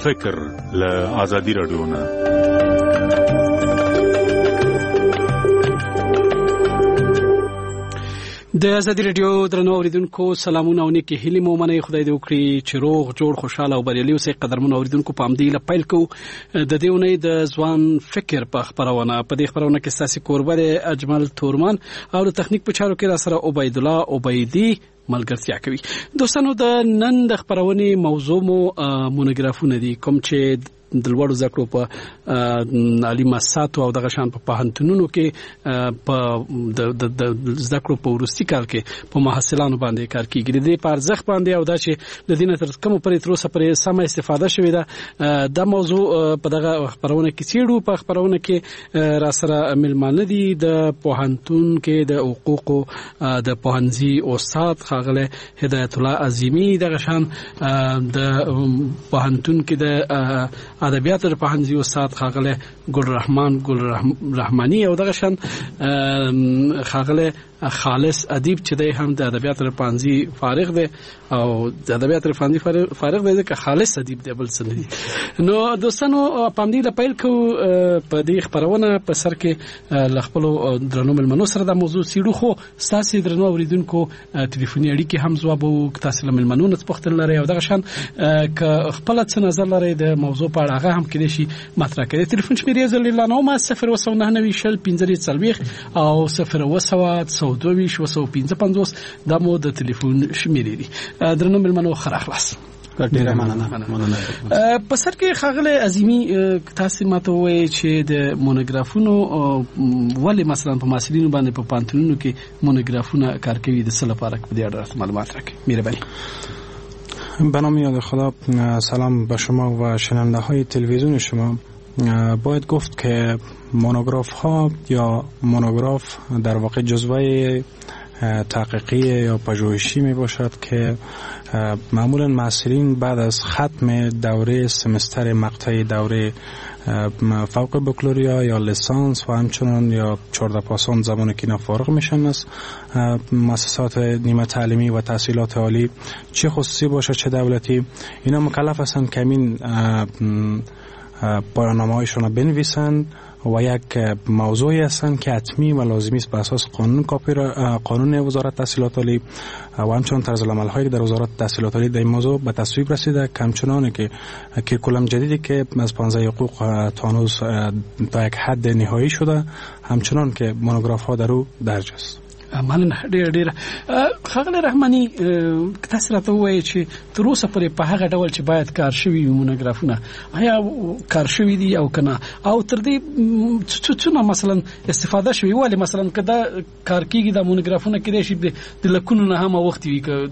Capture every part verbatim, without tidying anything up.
فکر له آزادي رادیو نه. د آزادي رادیو درنو اوریدونکو سلامونه او نیکی هیلې مو منئ. خدای دې وکړي چې روغ جوړ خوشاله او بریالي اوسئ. قدرمنو اوریدونکو په همدې له پیل کوو د دې اونۍ د ځوان فکر په خپرونه. په دې خپرونه کې ستاسو کوربه دی اجمل تورمان او د تخنیک په چارو کې را سره عبید الله عبیدی ملګرتیا کوي. دوستانو د نن د خپرونې موضوع مو مونوګرافونه دي کوم چې د لوړو زده کړو په عالي مؤسساتو او دغه شان په پوهنتونونو کې په د د زده کړو په وروستي کال کې په محصلانو باندې کار کیږي. د دې په ارزښت باندې او دا چې د دې نه تر کومه پورې تر اوسه پورې سمه استفاده شوې ده دا موضوع په دغه خپرونه کې څېړو. په خپرونه کې را سره ملمانه دي د پوهنتون کې د حقوقو د پوهنځي استاد ښاغلی هدایت الله عظیمی، دغه شان د پوهنتون کې د ادبیاتو د پوهنځي استاد ښاغلی ګل رحمان ګل رحماني او دغه شان ښاغلی خالص ادیب چې دی هم د ادبیاتو د پوهنځي فارغ دی او د ادبیاتو د پوهنځي فارغ دی ځکه خالص ادیب دی بل څه نه دي. نو دوستانو په همدې له پیل کوو په دې خپرونه په سر کې له خپلو درنو مېلمنو سره دا موضوع څېړو، خو ستاسې درنو اورېدونکو ټلیفوني اړیکې هم ځوابوو. که تاسې له مېلمنو نه څه پوښتنه لرئ او دغه شان که خپله څه نظر لرئ د موضوع په اړه هغه هم کېدای شي مطرح کړئ. تلیفون شمېرې زه اعلانوم صفر اوه سوه نهه نوي شل پنځه دېرش څلوېښت او صفر اوه سوه څو دوه ویشت اوه سوه پنځه پنځوس دا مو د تلیفون شمېرې دي. درنو مېلمنو ښه راغلاست. ډیره مننه. په سر کې ښاغلی عظیمي تاسې ماته ووایئ چې د مونوګرافونو ولې مثلا په محصلینو باندې په پوهنتونونو کې مونوګرافونه کار کوي، د څه لپاره په دې اړه معلومات راکړئ. مهرباني. به نام یاد خدا، سلام به شما و شنونده های تلویزیون شما. باید گفت که مونوگراف ها یا مونوگراف در واقع جزوه تحقیقی یا پژوهشی می باشد که معمولا محصلین بعد از ختم دوره سمستر مقطع دوره فوق بکالوریا یا لیسانس و همچنان یا چهارده پاسان زمانی که اینا فارغ میشن از مؤسسات نیمه تعلیمی و تحصیلات عالی، چه خصوصی باشه چه دولتی، اینا مکلف هستند که این پایان‌نامه هایشون رو بنویسند و یک موضوعی هستند که حتمی و لازمی است به اساس قانون کاپی قانون وزارت تحصیلات عالی و همچنان طرز العمل هایی در وزارت تحصیلات عالی در این موضوع به تصویب رسیده که همچنان که کریکولم جدیدی که از پانزده حقوق تا هنوز تا یک حد نهایی شده، همچنان که مونوگراف ها در او درج است. مننه ډیر ډیر. ښاغلی رحماني تاسو راته ووایئ چې تر اوسه پورې په هغه ډول چې باید کار شوي مونوګرافونه آیا کار شوي دي او که نه، او تر دې څونه مثلا استفاده شوي، ولې مثلا که دا کار کېږي دا مونوګرافونه کېدای شي د لکونو نه هم اوښتي وي، که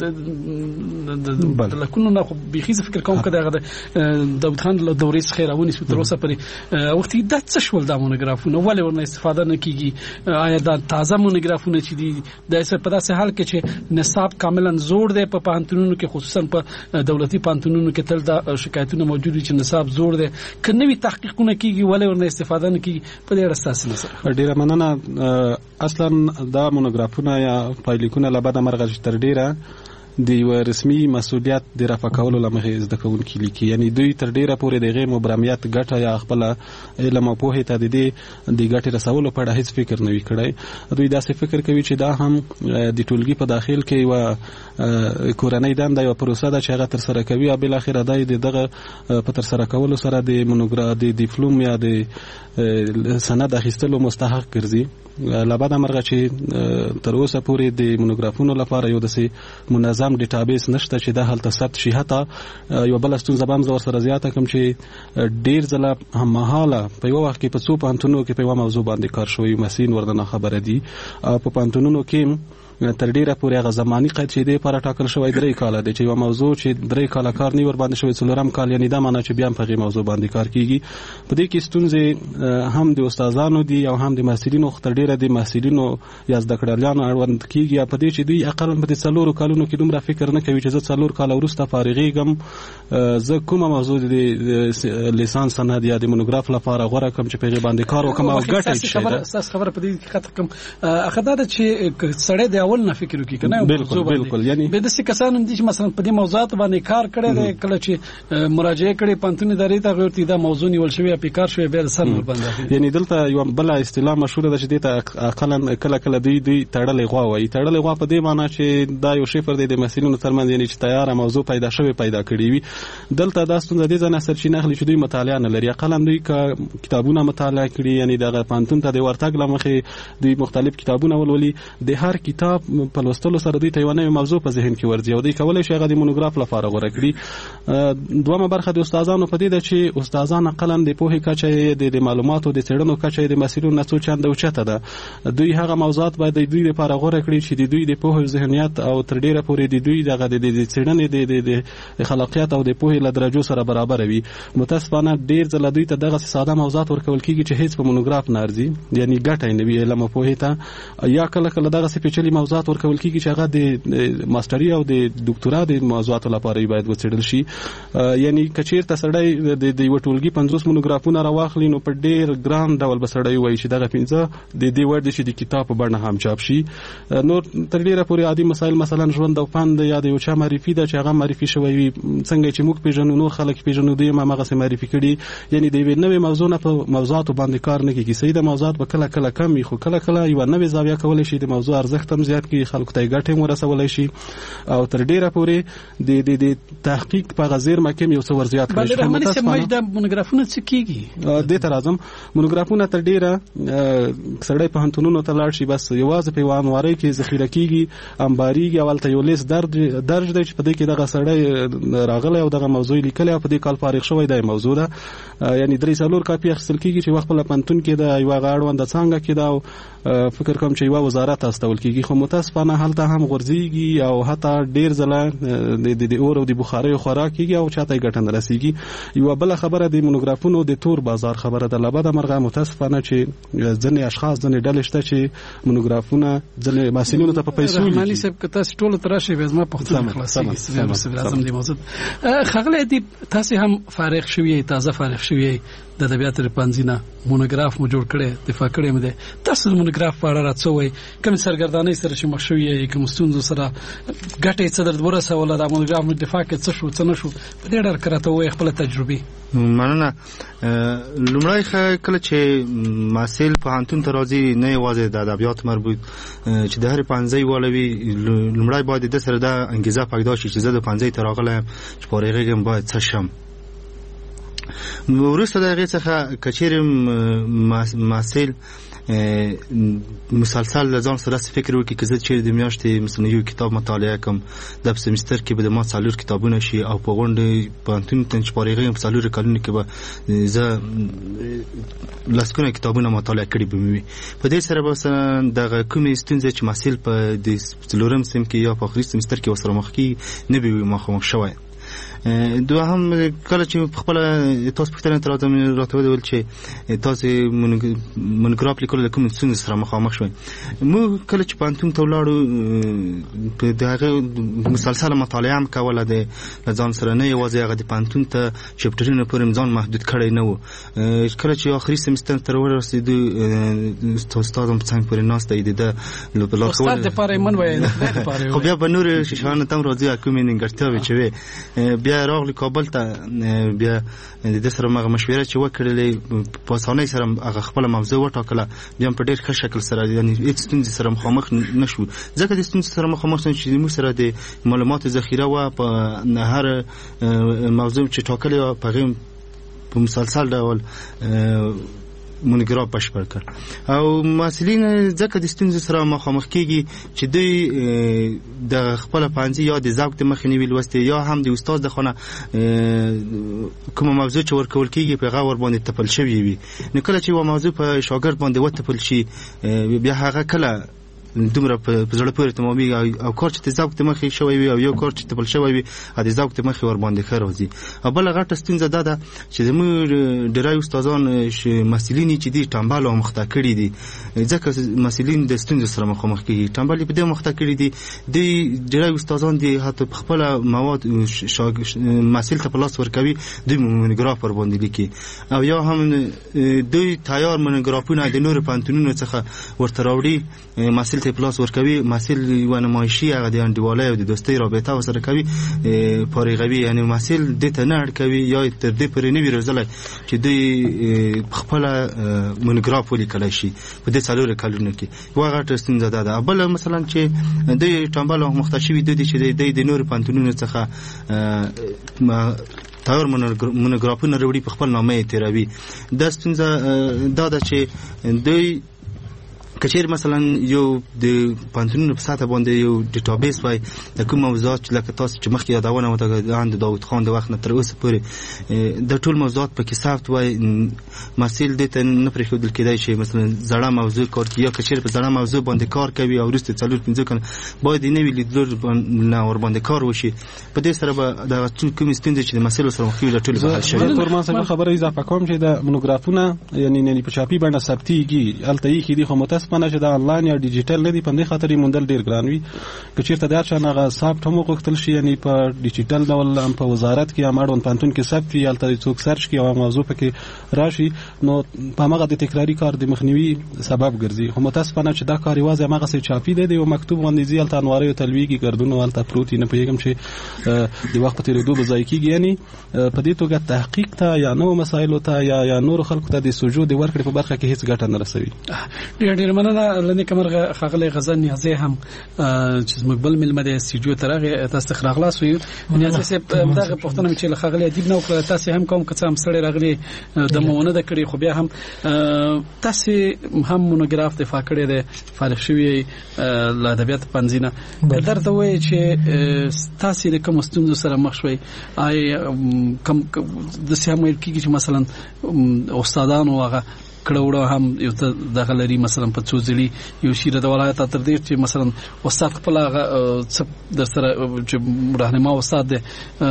د لکونو نه خو بیخي زه فکر کوم که د هغه د داود خان له دورې څخه یې راونیسو تر اوسه پورې اوښتي. دا څه شول دا مونوګرافونه، ولې ورنه استفاده نه کېږي؟ آیا دا تازه مونوګرافونه چې دي د په داسې حال کې چې نصاب کاملا زوړ دی په پوهنتونونو کې، خصوصا په دولتي پوهنتونونو کې تل دا شکایتونه موجود دي چې نصاب زوړ دی، که نوي تحقیقونه کېږي ولې ورنه استفاده نه کېږي؟ په دې اړه ستاسې نظر. ډېره مننه. اصلا دا مونوګرافونه یا پایلیکونه له بده مرغه تر ډېره د یو رسمي مسؤلیت د رفع کولو له مخې زده کوونکي لیکي، یعنی دوی تر ډیره پورې د غیر مبرمیت ګټه یا خپل علم او پوهې ته د دې د ګټې رسولو په اړه هیڅ فکر نه وي کړی. دوی داسې فکر کوي چې دا هم د ټولګي په داخل کې یوه کورنۍ دنده یوه پروسه ده چې هغه ترسره کوي او بالاخره دی د دغه په ترسره کولو سره د مونوګراف د دیپلوم یا د سند اخیستلو مستحق ګرځي. له بده مرغه چې تر اوسه پورې د مونوګرافونو لپاره یو داسې منظم ډیټابیس نشته چې دا هلته ثبت شي. حتی یو بله ستونزه به هم زه ورسره زیاته کړم چې ډېر ځله هممهاله په یوه وخت کې په څو پوهنتونونو کې په یوه موضوع باندې کار شوی، محصلین ورنه خبره دي. او په پوهنتونونو کې تر ډیره پورې هغه زماني قید چې دی لپاره ټاکل شوی درې کاله دی، چې یوه موضوع چې درې کاله کار نه ور باندې شوی څلورم کال، یعنی دا معنی چې بیا هم په هغې موضوع باندې کار کېږي. په دې کې ستونزې هم د استادانو دي او هم د محصلینو، تر ډیره د محصلینو یا زده کړیالانو اړوند کېږي په دې چې دوی اقلا په دې څلورو کالونو کې دومره فکر نه کوي چې زه څلور کاله وروسته فارغېږم، زه کومه موضوع د لیسانس سند یا د مونوګراف لپاره غوره کړم چې په هغې باندې کار وکړم او ګټه یې څه ده. ستاسو خبره په دې کې قطع کړم، اخر دا ده چې سړی د اول نه فکر وکړي کنه بالکل بالکل یعنی به د څه کسان دي چې مثلا په دې موضوعات باندې کار کړي دي کله چې مراجعه کړي پانتون ادارې ته غوړتي دا موضوع نیول شوی په کار شوی به سر باندې یعنی دلته یو بل اصطلاح مشهوره ده چې دته اقلا کله کله دوی دوی تړلې غوا وایي تړلې غوا په دې معنی چې دا یو شفر دی د مسلینو ترمنځ یعنی چې تیار موضوع پیدا شوی پیدا کړی وي دلته دا ستونزه دي ځنه سرچینه اخلي چې دوی مطالعه نه لري اقلا دوی کتابونه مطالعه کړي یعنی دغه پانتون ته د ورتګ لمخې دوی مختلف کتابونه ولولي د هر کتاب په لوستلو سره دوی ته یو نوې موضوع په ذهن کې ورځي او دوی کولای شي هغه د مونوګراف لپاره غوړه کړي دومره برخه د استادانو په دې ده چې استادان اقلا د پوهې کچه د معلوماتو د څېړنو کچه د مسیرونو نه څو چنده اوچته ده دوی هغه موضوعات باید د دوی لپاره غوره کړي چې د دوی د پوهې ذهنیت او تر ډیره پورې د دوی دغه د څېړنې د خلاقیت او د پوهې له درجو سره برابر وي متاسفانه ډیر ځله دوی ته دغه ساده موضوعات ورکول کیږي چې هیڅ په مونوګراف نه ارزي یعنی ګټه نه وي علم او پوهې ته یا کله کله دغه سپیشلی موضوعات ورکول کیږي چې هغه د ماستری او د ډاکټرا د موضوعاتو لپاره باید وڅېړل شي یعنی کچیر ته سړی د یو ټولګي پنځوس مونوګرافونه راواخلي نو په ډیر ګران ډول بسړی وایي چې دغه پنځه د دې ور دي چې د کتاب په بڼه هم چاپ شي نو تر ډیره پورې عادي مسایل مثلا ژوند او پند یا د یو چا معرفي ده چې هغه معرفي شوی وي څنګه چې موږ پیژنو نو خلک پیژنو دوی هم هغه سم معرفي کړي یعنی د یو نوې موضوع نه په موضوعاتو باندې کار نه کوي سیده موضوعات په کله کله کم وي خو کله کله یو نوې زاویه کولای شي د موضوع ارزښت هم زیات کړي خلکو ته ګټه هم ورسولای شي او تر ډیره پورې د د تحقیق په غزیر مکم یو څو ورزيات کړي بل رحماني سم د مونوګرافونه څه کیږي د تر اعظم مونوګرافونه تر ډیره سړی په هنتونونو ته لاړ شي بس یوازې په وانواري کې ذخیره کیږي انباريږي اول ته یو لیست درج درج دی چې په دې کې دغه سړی راغلی او دغه موضوع لیکلی او په دې کال فارغ شوی دی موضوع ده یعنی درې څلور کاپي اخیستل کیږي چې وخت په پنتون کې د یو غاړوند څنګه کې دا فکر کوم چې یو وزارت استول کیږي خو متاسفانه هلته هم غورځيږي او حتی ډیر ځله د د اور او د بخاري خوراک کیږي او چاته ګټه نه رسیږي یو بل خبره د مونوګرافونو د تور بازار خبره ده لبد مرغه متاسفانه چې ځنې اشخاص ځنې ډلې شته چې مونوګرافونه ځنې مسؤلینو ته په پیسو رحماني صاحب که تاسو ټول تراشي وزما په خپل خلاصي وزیر اعظم دی موضوع خغله دی تاسو هم فارغ شوی تازه فارغ شوی د ادبیات رپانځینه مونوګراف مو جوړ کړی دفاع کړی مده تاسو مونوګراف په اړه راڅوي کوم سرګردانۍ سره چې مخ شوی کوم ستونزو سره ګټه څه در ورسه ولا د مونوګراف مو دفاع کې څه شو څه نه شو په دې ډول کراته وای خپل تجربه مننه لومړی کله چې ماسل په هانتون ته راځي نه یوازې د ادبیات مربوط چې د هر پنځه والوي لومړی باید د سره د انګیزه پیدا شي چې زه د پنځه ته راغلم چې پارېږم باید څه شم ورسته دغه څخه کچېرم ماسل مسلسل لزان سره فکر وکړي چې زه چې د میاشتې مثلا یو کتاب مطالعه کوم د سمستر کې به د ما څلور کتابونه شي او په غونډه پانتون ته چې پارېږم په څلور کلونو کې به زه لاسکونه کتابونه مطالعه کړي به مې په دې سره مثلا دغه کومې ستونزې چې ماسل په د څلورم سم کې یا په اخري سمستر کې وسره مخ کې نه به مخامخ شوی دوه هم کله چې خپل تاسو پښتنه تر راته راته ول چې تاسو مونوګراف لیکل کوم څه سره مخامخ شوي مو کله چې پانتون ته ولاړو په دغه مسلسل مطالعه هم کوله د ځان سره نه یوازې هغه د پانتون ته چپټرونه پورې ځان محدود کړی نه و کله چې اخري سمستر تر ورسېدو استاد هم څنګه پورې ناست دی د استاد لپاره من وای خو بیا به نور شیشان تم راځي کوم ننګرتیا وچوي بیا راغلی کابل ته بیا د سره مغه مشوره چې وکړلې په اسانۍ سره هغه خپل موضوع وټاکله بیا په ډېر ښه شکل سره یعنی هیڅ ستونزې سره مخامخ نشو ځکه د ستونزې سره مخامخ شو چې موږ سره د معلوماتو ذخیره و په هر موضوع چې ټاکلې په غیم په مسلسل ډول مونوګراف بشپړ کړ او مسلین ځکه د ستونزې سره مخامخ کیږي چې دوی د خپل پانځي یا د ذوق د مخنیوي لوستي یا هم د استاد د خونه کوم موضوع چې ورکول کیږي په غور باندې تپل شوی وي نو کله چې و موضوع په شاګرد باندې وتپل شي بیا هغه کله دومره په زړه پورې تمامي او کار چې ذوق د مخې شوی وي او یو کار چې تبل شوی وي د ذوق د مخې ور باندې خروزي او بل غټه ستونزه ده ده چې زموږ ډیری استادان مسلینی چې دي ټامبل او مخته کړی دي ځکه مسلین د ستونزې سره مخامخ کیږي ټامبل په دې مخته کړی دي د ډیری استادان دي حتی خپل مواد مسل ته پلاس ورکوي د مونوګراف ور باندې لیکي او یا هم دوی تیار مونوګرافونه د نور پانتونونو څخه ورته راوړي مسل محصل ته پلاس ورکوي محصل یو نمایشي هغه د انډیوالۍ او د دوستۍ رابطه ورسره کوي فارغوي یعنی محصل دې ته نه اړ کوي یا تر دې پورې نه وي روزلی چې دوی خپله مونوګراف ولیکلی شي په دې څلورو کلونو کې یوه غټه ستونزه دا ده. بله مثلا چې دوی ټامبل او مخته شوي دوی چې دوی د نورو پوهنتونونو څخه تاور مونوګرافونه راوړي په خپل نامه یې تېروي. دا ستونزه دا ده چې دوی کچیر مثلا یو د پوهنتونونو په سطح باندې یو ډیټابیس وای د کوم موضوعات لکه تاسو چې مخکې یادونه وکړه د داود خان د وخت نه تر اوسه پورې د ټول موضوعات پکې ثبت وای محصل دې ته نه پرېښودل کېدای چې مثلا زړه موضوع کار کوي یا کچیر په زړه موضوع باندې کار کوي او وروسته څلور پنځه کاله باید یې نوي لیدلورو نه ورباندې کار وشي. په دې سره به دغه کومې ستونزې چې د محصلو سره مخ وي له ټولې به حل شوي. تورمان صاحب خبره اضافه کوم چې د مونوګرافونه یعنې په چاپي بڼه ثبتېږي هلته ایښي دي خو متاسفانه چې د آنلاین یا ډیجیټل نه دي په دې خاطر یې موندل ډېر ګران وي. که چېرته د هر چا نه هغه ثبت هم وغوښتل شي یعنې په ډیجیټل ډول هم په وزارت کې هم اړوند پوهنتون کې ثبت وي هلته څوک سرچ کړي او موضوع پکې راشي نو په هماغه د تکراري کار د مخنیوي سبب ګرځي. خو متاسفانه چې دا کار یوازې هماغسې چاپي دی د یو مکتوب باندې ځي هلته انواریو تلویږي ګردونه هلته پروت وي نه پوهېږم چې د وخت په تېرېدو به ضایع کېږي. یعنې په دې توګه تحقیق ته یا نوو مسایلو ته یا یا نورو خلکو ته د سوجو د ورکړې په برخه کې هېڅ ګټه نه رسوي. ډېر ډېر مننه له نیکه مرغه ښاغلی غزن نیازی هم چې زموږ بل مېلمه دی سټوډیو ته راغی تاسو ته راغلاست ویو نیازی صاحب دغه پوښتنه مې چې له ښاغلي ادیب نه وکړه تاسې هم کوم که څه هم ستړی راغلي د مونه ده کړې خو بیا هم تاسې هم مونوګراف دفاع کړی دی فارغ شوي له ادبیاتو پوهنځي نه که درته ووایي چې تاسې د کومو ستونزو سره مخ شوئ کم داسې هم ویل کېږي چې مثلا استادانو هغه کړه هم یو ته دغه لري مثلا په څو ځلي یو شیره د ولایت تر دې چې مثلا استاد خپل هغه څه در سره چې راهنما استاد دی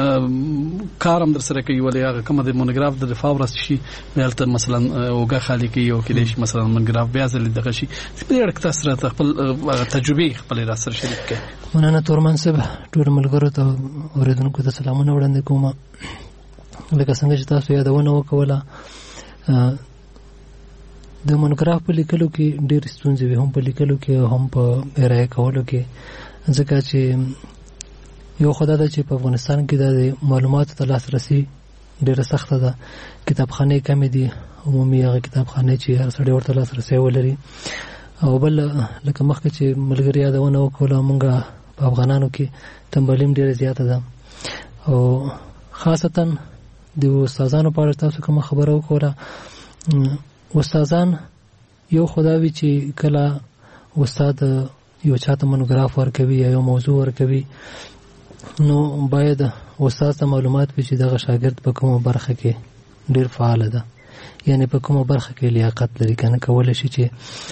کار هم در سره کوي ولې هغه کومه د مونوګراف د دفاع ورسته شي هلته مثلا اوږه خالي کوي او کېدای شي مثلا مونوګراف بیا ځلې دغه شي په دې اړه که تاسو راته خپل تجربې خپلې را سره شریک کړئ. مننه تورمان صاحب ټولو ملګرو ته اورېدونکو ته سلامونه وړاندې کوم. لکه څنګه چې تاسو یادونه وکوله د مونوګراف په لیکلو کې ډېر ستونزې وي هم په لیکلو کې هم په ارایه کولو کې ځکه چې یو خو دا ده چې په افغانستان کې د معلوماتو ته لاسرسي ډېره سخته ده. کتابخانې کمې دي عمومي هغه کتابخانې چې هر سړی ورته لاسرسی ولري. او بل لکه مخکې چې ملګري یادونه وکړه مونږ په افغانانو کې تنبلي هم ډېره زیاته ده او خاصتا د استادانو په اړه تاسو کومه خبره وکړه. استادان یو خداوي چې کله استاد یو چاته مونوګراف ورکوي یا یو موضوع ورکوي نو باید استاد ته معلومات وي چې دغه شاګرد په کومه برخه کې ډېر فعال ده یعنی په کومه برخه کې لیاقت لري کنه کولی شي چې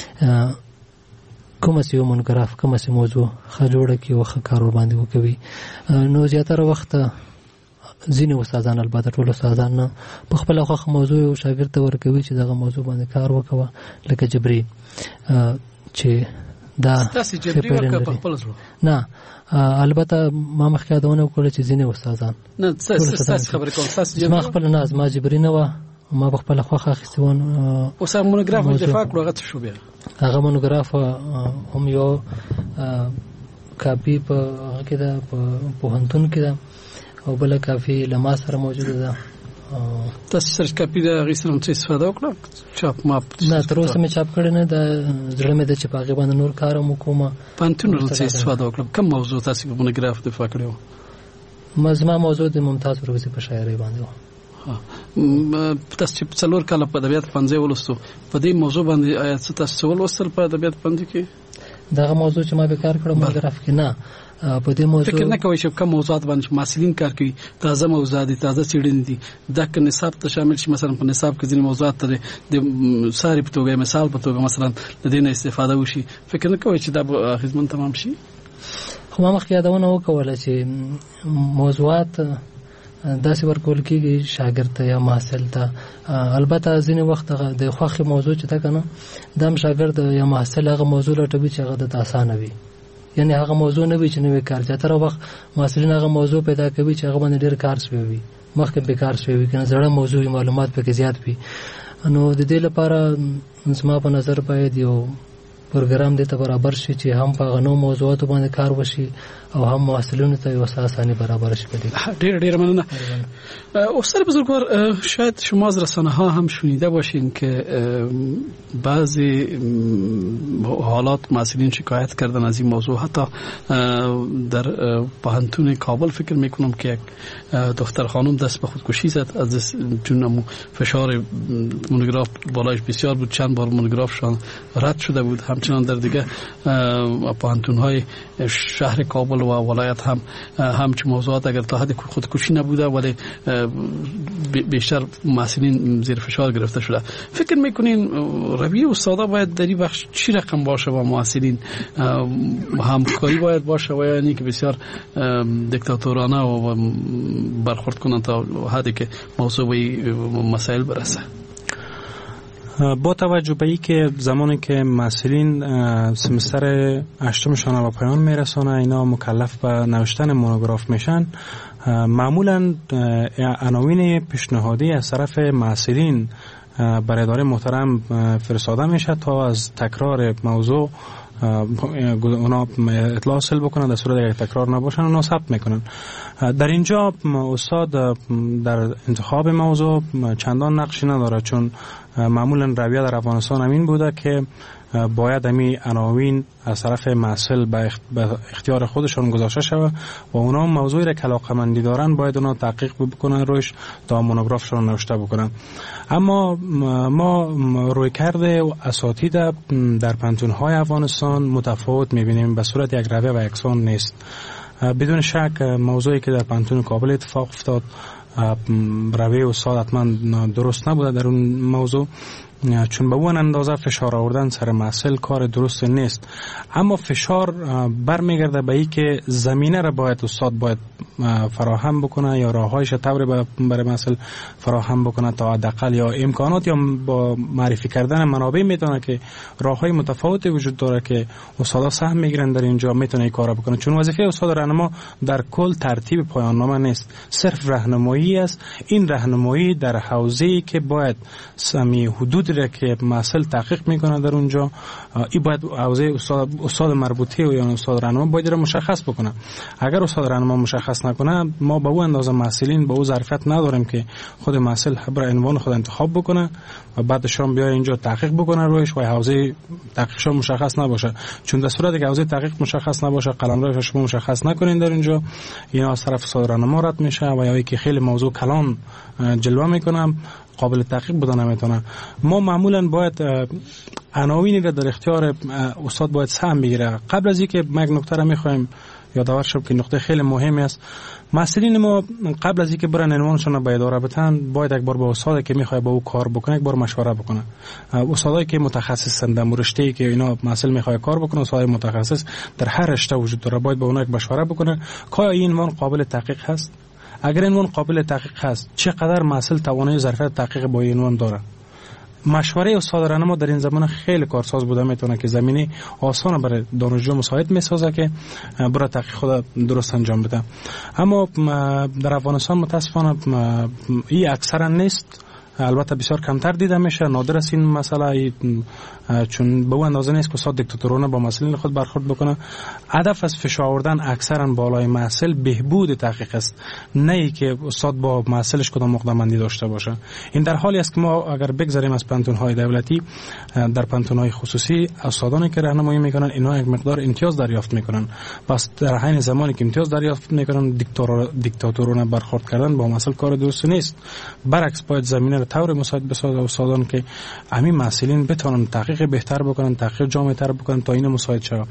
کومه سی مونوګراف کومه سی موضوع ښه جوړه کړي او ښه کار ورباندې وکوي. نو زیاتره وخت ځینې استادان البته ټول استادان نه په خپله خوښه موضوع یو شاګرد ته ورکوي چې دغه موضوع باندې کار وکوه لکه جبري چې دا نه البته ما مخکې یادونه وکړه چې ځینې استادان نه ستاسې خبرې کوم ستاسې زما خپله نه زما جبري نه وه ما په خپله خوښه اخیستې وه. اوس هغه مونوګراف دفاع کړو هغه څه شو بیا هغه مونوګراف هم یو کاپي په هغه کې ده په پوهنتون کې ده او بله کافي له ما سره موجوده ده. تاسو سره کاپي د هغې سره هم څه استفاده وکړه چاپ ماپ نه تر اوسه مې چاپ کړې نه ده زړه مې ده چې په هغې باندې نور کار هم وکړم. پوهنتونونو څه استفاده وکړه کوم موضوع تاسې په مونوګراف دفاع کړې وه؟ زما موضوع د ممتاز پرویزي په شاعرۍ باندې وه. تاسو چې څلور کاله په ادبیات پوهنځي ولوستو په دې موضوع باندې آیا څه تاسو څه ولوستل په ادبیات پوهنځي کې؟ دغه موضوع چې ما به کار کړم مونوګراف کې نه په دې موضوع فکر نه کوئ چې کوم موضوعات باندې محصلین کار کوي تازه موضوعات دي تازه څېړنې دي دا که نصاب ته شامل شي مثلا په نصاب کې ځینې موضوعات ته د ساري په توګه مثال په توګه مثلا د دې نه استفاده وشي فکر نه کوئ چې دا به اغېزمن تمام شي؟ خو ما مخکې یادونه وکوله چې موضوعات داسې ورکول کېږي شاګرد ته یا محصل ته. البته ځینې وخت د خوښې موضوع چې ده که نه دا هم شاګرد یا محصل هغه موضوع لټوي چې هغه دته اسانه وي یعنی هغه موضوع نه وي چې نوی کار زیاتره وخت محصلین هغه موضوع پیدا کوي چې هغه باندې ډېر کار شوی وي مخکې بېکار شوی وي که نه زړه موضوع وي معلومات پکې زیات وي. نو د دې لپاره زما په نظر باید یو پروګرام دې ته برابر شي چې هم په غنو موضوعاتو باندې کار وشي او هم محصلینو ته یو اساساني برابر شي. ډیر ډیر مننه. استاد بزرگوار، شاید شما از رسانه ها هم شنیده باشین که بعضی حالات محصلین شکایت کردن از این موضوع. حتی در پوهنتون کابل فکر میکنم که یک دختر خانم دست به خودکشی زد از چون فشار مونوگراف بالایش بسیار بود. چند بار مونوگرافشان رد شده بود. همچنان در دیگه پوهنتون های شهر کابل و ولایت هم همچین موضوعات اگر تا حد خودکشی نبوده ولی بیشتر محصلین زیر فشار گرفته شده. فکر میکنین رویه استادا باید در این بخش چی رقم باشه با محصلین؟ همکاری باید باشه و یعنی که بسیار دیکتاتورانه و برخورد کنن تا حدی که موضوع به مسائل برسه؟ با توجه به این که زمانی که مسئولین سمستر هشتمشان به پایان میرسانه اینا مکلف به نوشتن مونوگراف میشن، معمولا عناوین پیشنهادی از طرف مسئولین برای اداره محترم فرستاده میشه تا از تکرار موضوع اونا اطلاع حاصل بکنن. در صورت که تکرار نباشن اونا ثبت میکنن. در اینجا استاد در انتخاب موضوع چندان نقشی نداره، چون معمولا رویه در افغانستان همین بوده که باید همی عناوین از طرف محصل به اختیار خودشان گذاشته شود و اونا موضوعی را که علاقه‌مندی دارن باید اونا تحقیق بکنن روش تا مونوگرافشون نوشته بکنن. اما ما روی کرده و اساتید در پانتون‌های افغانستان متفاوت می‌بینیم، به صورت یک رویه و یکسان نیست. بدون شک موضوعی که در پانتون کابل اتفاق افتاد رویه استاد حتما درست نبوده در اون موضوع، چون به اون اندازه فشار آوردن سر محصل کار درست نیست. اما فشار برمیگرده به این که زمینه را باید استاد باید فراهم بکنه یا راههایش طوری برای محصل فراهم بکنه تا حداقل یا امکانات یا با معرفی کردن منابع میتونه که راههای متفاوتی وجود داره که استادا سهم میگیرن در اینجا میتونه این کارا بکنه. چون وظیفه استاد راهنما در کل ترتیب پایان نامه نیست، صرف راهنمایی است. این راهنمایی در حوزه‌ای که باید سمی حدود را که محصل تحقیق میکنه در اونجا این باید حوزه استاد استاد مربوطه و یا استاد راهنما باید را مشخص بکنه. اگر استاد راهنما مشخص نکنه ما به اون اندازه محصلین به اون ظرفیت نداریم که خود محصل برای عنوان خود انتخاب بکنه و بعدش هم بیاد اینجا تحقیق بکنه روش و حوزه تحقیقش مشخص نباشه. چون در صورتی که حوزه تحقیق مشخص نباشه قلمروش شما مشخص نکنین در اینجا اینا از طرف استاد راهنما رد میشه و یا که خیلی موضوع کلان جلوه میکنم قابل تحقیق بودن نمیتونه. ما معمولا باید عناوینی را در اختیار استاد باید سهم بگیره. قبل از اینکه ما یک نکته را میخوایم یادآور شم که نکته خیلی مهمی است، مسئولین ما قبل از اینکه برن عنوانشون به اداره بتن باید یک بار با استادی که میخواد با او کار بکنه یک بار مشوره بکنه. استادایی که متخصصن در رشته‌ای که اینا مسئول میخواد کار بکنه، استاد متخصص در هر رشته وجود داره، باید با اونها یک مشوره بکنه که آیا این عنوان قابل تحقیق هست. اگر این عنوان قابل تحقیق هست چقدر مسئول توانایی ظرفیت تحقیق با این عنوان داره. مشوره استاد راهنما در این زمانه خیلی کارساز بوده، میتونه که زمینه آسان برای دانشجو مساعد میسازه که برای تحقیق خود درست انجام بده. اما در افغانستان متاسفانه این اکثرا نیست، البته بسیار کمتر دیده میشه، نادر است این مسئله، چون به اون اندازه نیست که استاد دیکتاتورانه با مسئولین خود برخورد بکنه. هدف از فشار آوردن اکثرا بالای محصل بهبود تحقیق است، نه ای که استاد با محصلش کدام مقدماندی داشته باشه. این در حالی است که ما اگر بگذاریم از پانتون‌های دولتی در پانتون‌های خصوصی استادانی که راهنمایی میکنن اینا یک مقدار امتیاز دریافت میکنن، پس در حین زمانی که امتیاز دریافت میکنن دیکتاتورانه برخورد کردن با مسئول کار درست نیست. برعکس باید زمینه طور مساعد بسازه استادان که همین مسئولین بتونن تحقیق بهتر بکنن، تحقیق جامع‌تر بکنن تا این مساعد شود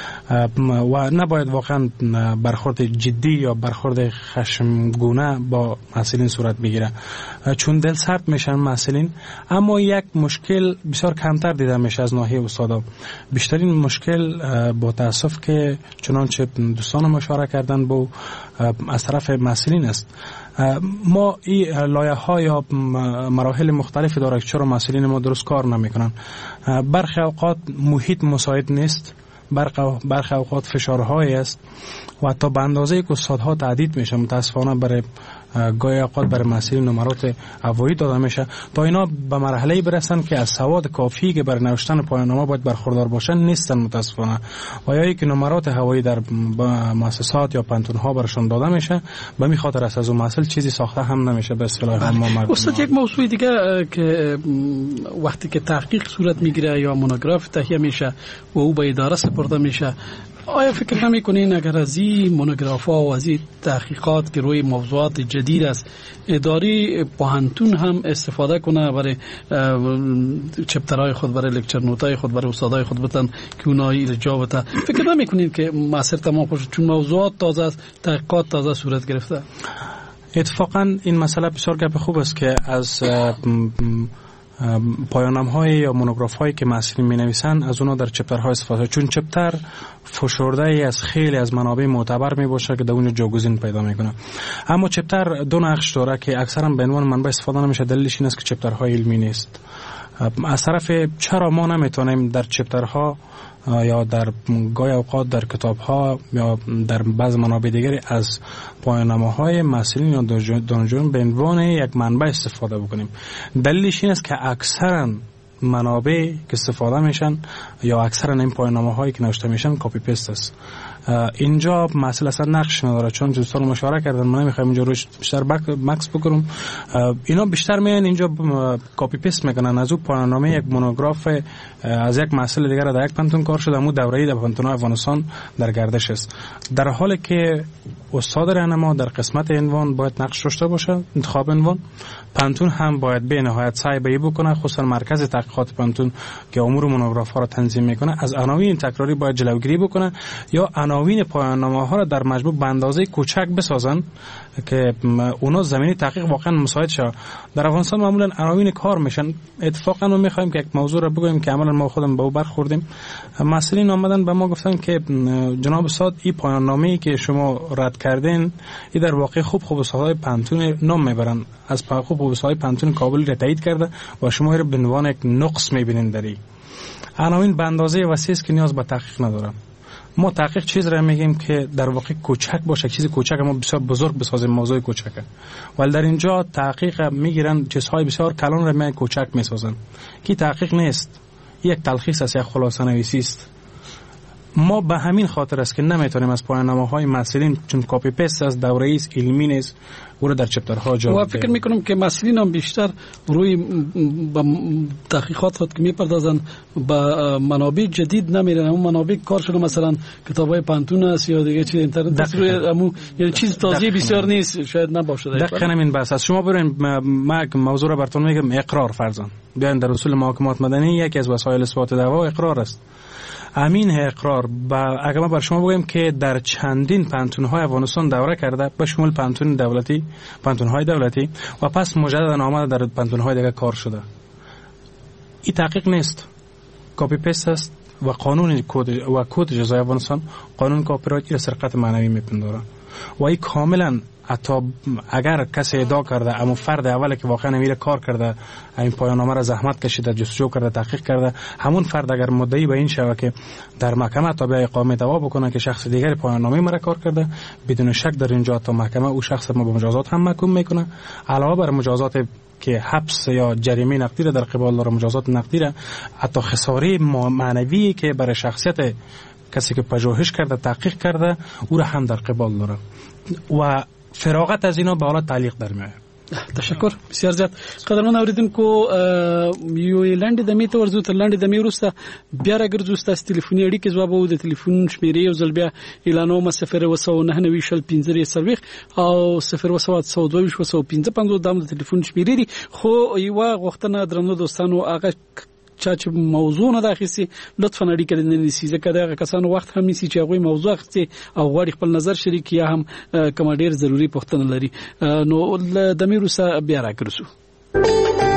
و نباید واقعا برخورد جدی یا برخورد خشمگونه با مسئولین صورت بگیره، چون دل سرد میشن مسئولین. اما یک مشکل بسیار کمتر دیده میشه از ناحیه استادا. بیشترین مشکل با تاسف که چنانچه دوستان مشاوره کردن با از طرف مسئولین است. ما این لایه ها یا مراحل مختلفی داره که چرا مسئولین ما درست کار نمیکنن. برخی اوقات محیط مساعد نیست، برخی اوقات فشارهایی است و تا به اندازه که استادها تعدید میشه متاسفانه برای گاهی اوقات برای مسئولین نمرات هوایی داده میشه تا اینا به مرحله برسن که از سواد کافی که برای نوشتن پایان نامه باید برخوردار باشن نیستن متاسفانه و یا که نمرات هوایی در مؤسسات یا پانتون ها برشون داده میشه به می خاطر از اون مسئله چیزی ساخته هم نمیشه به اصطلاح هم. استاد یک موضوع دیگه که وقتی که تحقیق صورت میگیره یا مونوگراف تهیه میشه و او به اداره سپرده میشه، آیا فکر نمی‌کنین اگر از این مونوگراف‌ها و از این تحقیقات که روی موضوعات جدید است اداری پوهنتون هم استفاده کنه برای چپترهای خود، برای لکچر نوتای خود، برای استادای خود بتن که اونها ارجاع بده؟ فکر نمی‌کنین که مسیر تمام باشه چون موضوعات تازه است، تحقیقات تازه صورت گرفته؟ اتفاقا این مسئله بسیار گپ خوب است که از پایان‌نامه‌های یا مونوگراف‌هایی که مسئولین می‌نویسن از اونها در چپترها استفاده، چون چپتر فشرده‌ای از خیلی از منابع معتبر می‌باشه که در اونجا جایگزین پیدا می‌کنه. اما چپتر دو نقش داره که اکثرا به عنوان منبع استفاده نمیشه. دلیلش این است که چپترها علمی نیست. از طرف چرا ما نمیتونیم در چپترها یا در گاهی اوقات در کتاب‌ها یا در بعض منابع دیگری از پایان‌نامه‌های مسئولین یا دانشجویان به عنوان یک منبع استفاده بکنیم؟ دلیلش این است که اکثرا منابع که استفاده میشن یا اکثرا این پایان‌نامه‌هایی که نوشته میشن کپی پیست است. اینجا مسئله اصلا نقش نداره، چون دوستان مشاوره کردن من نمیخوایم اینجا روش بیشتر مکس بکنم. اینا بیشتر میان اینجا کپی پیست میکنن از اون پایان‌نامه یک مونوگراف از یک مسئله دیگر در یک پانتون کار شده، مو دوره‌ای در پانتون افغانستان در گردش است، در حالی که استاد راهنما در قسمت عنوان باید نقش داشته باشه، انتخاب عنوان. پانتون هم باید به نهایت سعی به بکنه، خصوصا مرکز تحقیقات پانتون که امور مونوگراف ها را تنظیم میکنه از عناوین تکراری باید جلوگیری بکنه یا عناوین پایان نامه ها را در مجموع به اندازه کوچک بسازن که اونا زمینی تحقیق واقعا مساعد شه. در افغانستان معمولا عناوین کار میشن. اتفاقا ما میخوایم که یک موضوع را بگویم که عملا ما خودمون به او برخوردیم. مسئولین اومدن به ما گفتن که جناب استاد این پایان نامه‌ای که شما رد کردین این در واقع خوب خوب استادای پانتون نام میبرن، از خوب خوب استادای پانتون کابل را تایید کرده و شما را به عنوان یک نقص میبینین. داری عناوین به اندازه وسیع است که نیاز به تحقیق نداره. ما تحقیق چیز را میگیم که در واقع کوچک باشه، چیز کوچک ما بسیار بزرگ بسازیم، موضوع کوچکه، ولی در اینجا تحقیق میگیرن چیزهای بسیار کلان را می کوچک میسازن که تحقیق نیست، یک تلخیص است، یک خلاصه نویسی است. ما به همین خاطر است که نمیتونیم از پایان‌نامه‌های مسئولین چون کپی پیست از دوره است، علمی نیست، او را در چپترها جا. و فکر میکنم که مسئولین هم بیشتر روی تحقیقات خود که میپردازن با منابع جدید نمیرن. اون منابع کارشون مثلا کتابای پانتون است یا دیگه چیز اینترنت روی همون، یعنی چیز تازه بسیار نیست، شاید نباشه. دقیقاً همین بحث است. شما برین ما موضوع را براتون میگم، اقرار فرضاً بیاین در اصول محاکمات مدنی یکی از وسایل اثبات دعوا اقرار است. امین اقرار با اگر ما بر شما بگیم که در چندین پانتون‌های افغانستان دوره کرده به شمول پانتون دولتی، پانتون‌های دولتی و پس مجددا آمده در پانتون‌های دیگه کار شده، این تحقیق نیست، کپی پیست است و قانون کد و کد جزای افغانستان قانون کپی رایت را سرقت معنوی میپنداره و این کاملا حتی اگر کسی ادعا کرده اما فرد اولی که واقعا میره کار کرده، این پایان نامه را زحمت کشیده، جستجو کرده، تحقیق کرده، همون فرد اگر مدعی به این شوه که در محکمه تابع اقامه دعوا بکنه که شخص دیگری پایان نامه مرا کار کرده، بدون شک در اینجا تا محکمه او شخص ما به مجازات هم محکوم میکنه، علاوه بر مجازات که حبس یا جریمه نقدی را در قبال داره، مجازات نقدی را، حتی خساره معنوی که برای شخصیت کسی که پژوهش کرده، تحقیق کرده، او را هم در قبال داره و فراغت از اینا به حالت تعلیق در میاد. تشکر بسیار زیات. قدرمن اوریدونکو یو لاندې د میته ورزو تر لاندې د می وروسته بیا راګرځو ستاسو ټلیفوني اړیکې ځواب او د ټلیفون شمیرې یو ځل بیا اعلانوم صفر وسو نه نه ویشل پنځه سرویخ او صفر وسو څو دوه وسو پنځه پنځه د ټلیفون شمیرې دي. خو یو غوښتنه درنو دوستانو هغه چا چې موضوع نه داخسي لطفا اړیکه نه نیسي، ځکه دا کسانو وخت هم نیسي چې هغه موضوع اخستي او غواړي خپل نظر شریک یا هم کوم ډیر ضروری پوښتنه لري. نو د میروسه بیا راګرځو.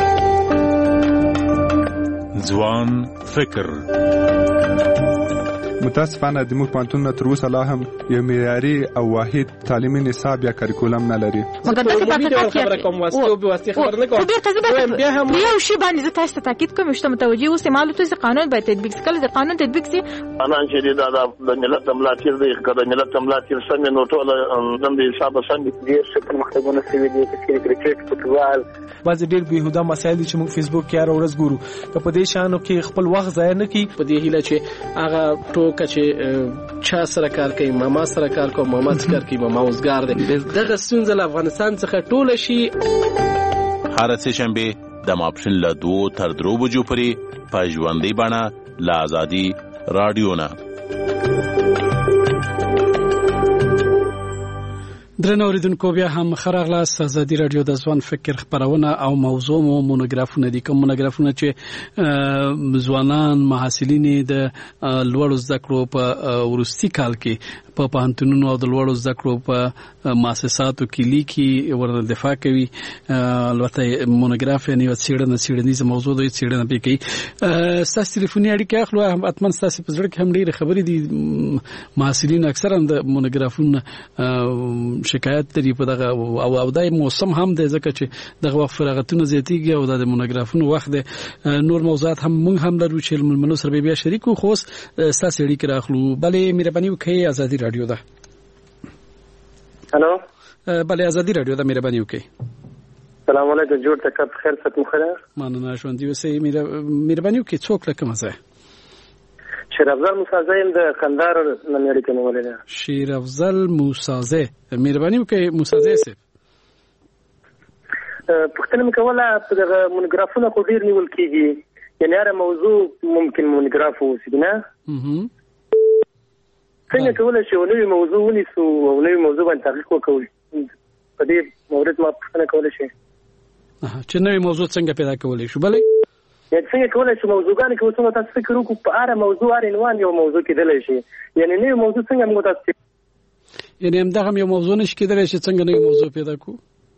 ځوان فکر متاسفانه د موږ پوهنتون نه تر اوسه لا هم یو معیاري او واحد تعلیمي نصاب یا کریکولم نه لري. مګر دغه خبره کوم واسطه او به واسطه خبر نه کوم. بیا هم یو شی باندې زه تاسو ته تاکید کوم چې متوجي اوسئ معلومات چې قانون باید تطبیق شي. کله د قانون تطبیق شي انا چې دا د ملت ملاتیر دی کله ملت ملاتیر څنګه نو ټول د حساب څنګه ډیر څه پرمختګونه شوي دي چې کرکټ فوتبال بعض ډیر بهوده مسایل چې موږ فیسبوک کې هر ورځ ګورو که په دې شانو کې خپل وخت ضایع نه کړي. په دې هیله چې هغه ټوکه چې چا سره کار کوي ماما سره کار کوي ماما سره کار کوي ماما اوسګار دی دغه ستونزه له افغانستان څخه ټوله شي. هر څه شنبه د ماپښین له دوه تر درو بجو پورې په ژوندۍ بڼه له آزادي رادیو نه. درنو اوریدونکو بیا هم خراغلاست. آزادي رادیو د ځوان فکر خبرونه او موضوع مو مونوګرافونه دي. کوم مونوګرافونه چې ځوانان محصلین د لوړو زده کړو په ورستي کال کې په پوهنتونونو او د لوړو زده کړو په مؤسساتو کې لیکي ورته دفاع کوي. البته مونوګراف یعنی څېړنه څېړنیزه موضوع دی څېړنه به کوي. ستاسو ټلیفوني اړیکې اخلو هم اتمن ستاسو په زړه کې هم ډېرې خبرې دي. محصلین اکثرا د مونوګرافونو شکایت لري په دغه او او دای موسم هم د ځکه چې دغه وخت فراغتونه زیاتیږي او د مونوګرافونو وخت د نور موضوعات هم موږ هم لرو چې ملمنو سره بیا شریکو خو ستاسو اړیکې راخلو. بلې مهرباني وکړئ آزادي رادیو ده. هلو بلې آزادي رادیو ده مهرباني وکړئ. السلام علیکم جوړ تکب خیر ست مخره مننه ژوندۍ اوسئ. مهرباني وکړئ څوک لکه مزه شیر افضل موسازه د قندهار نمېړي کې نیولې ده. شیر افضل موسازه مهرباني وکړئ موسازه سه پښتنه مکوله په دغه مونوګرافونه خو ډیر نیول کیږي یعنی هر موضوع ممکن مونوګراف وسی نه څنګه کولای شو نوې موضوع ونیسو او نوې موضوع باندې تحقیق وکړو. په دې مورد ما پښتنه کولای شي چې نوې موضوع څنګه پیدا کولای شو. بلې یعنی څنګه کولای شو موضوعګان کې وسمه تاسو فکر وکړو په اړه موضوع اړ عنوان یو موضوع کېدلی شي یعنی نوې موضوع څنګه موږ تاسو یعنی هم دغه یو موضوع نشي کېدلی چې څنګه نوې موضوع پیدا کو.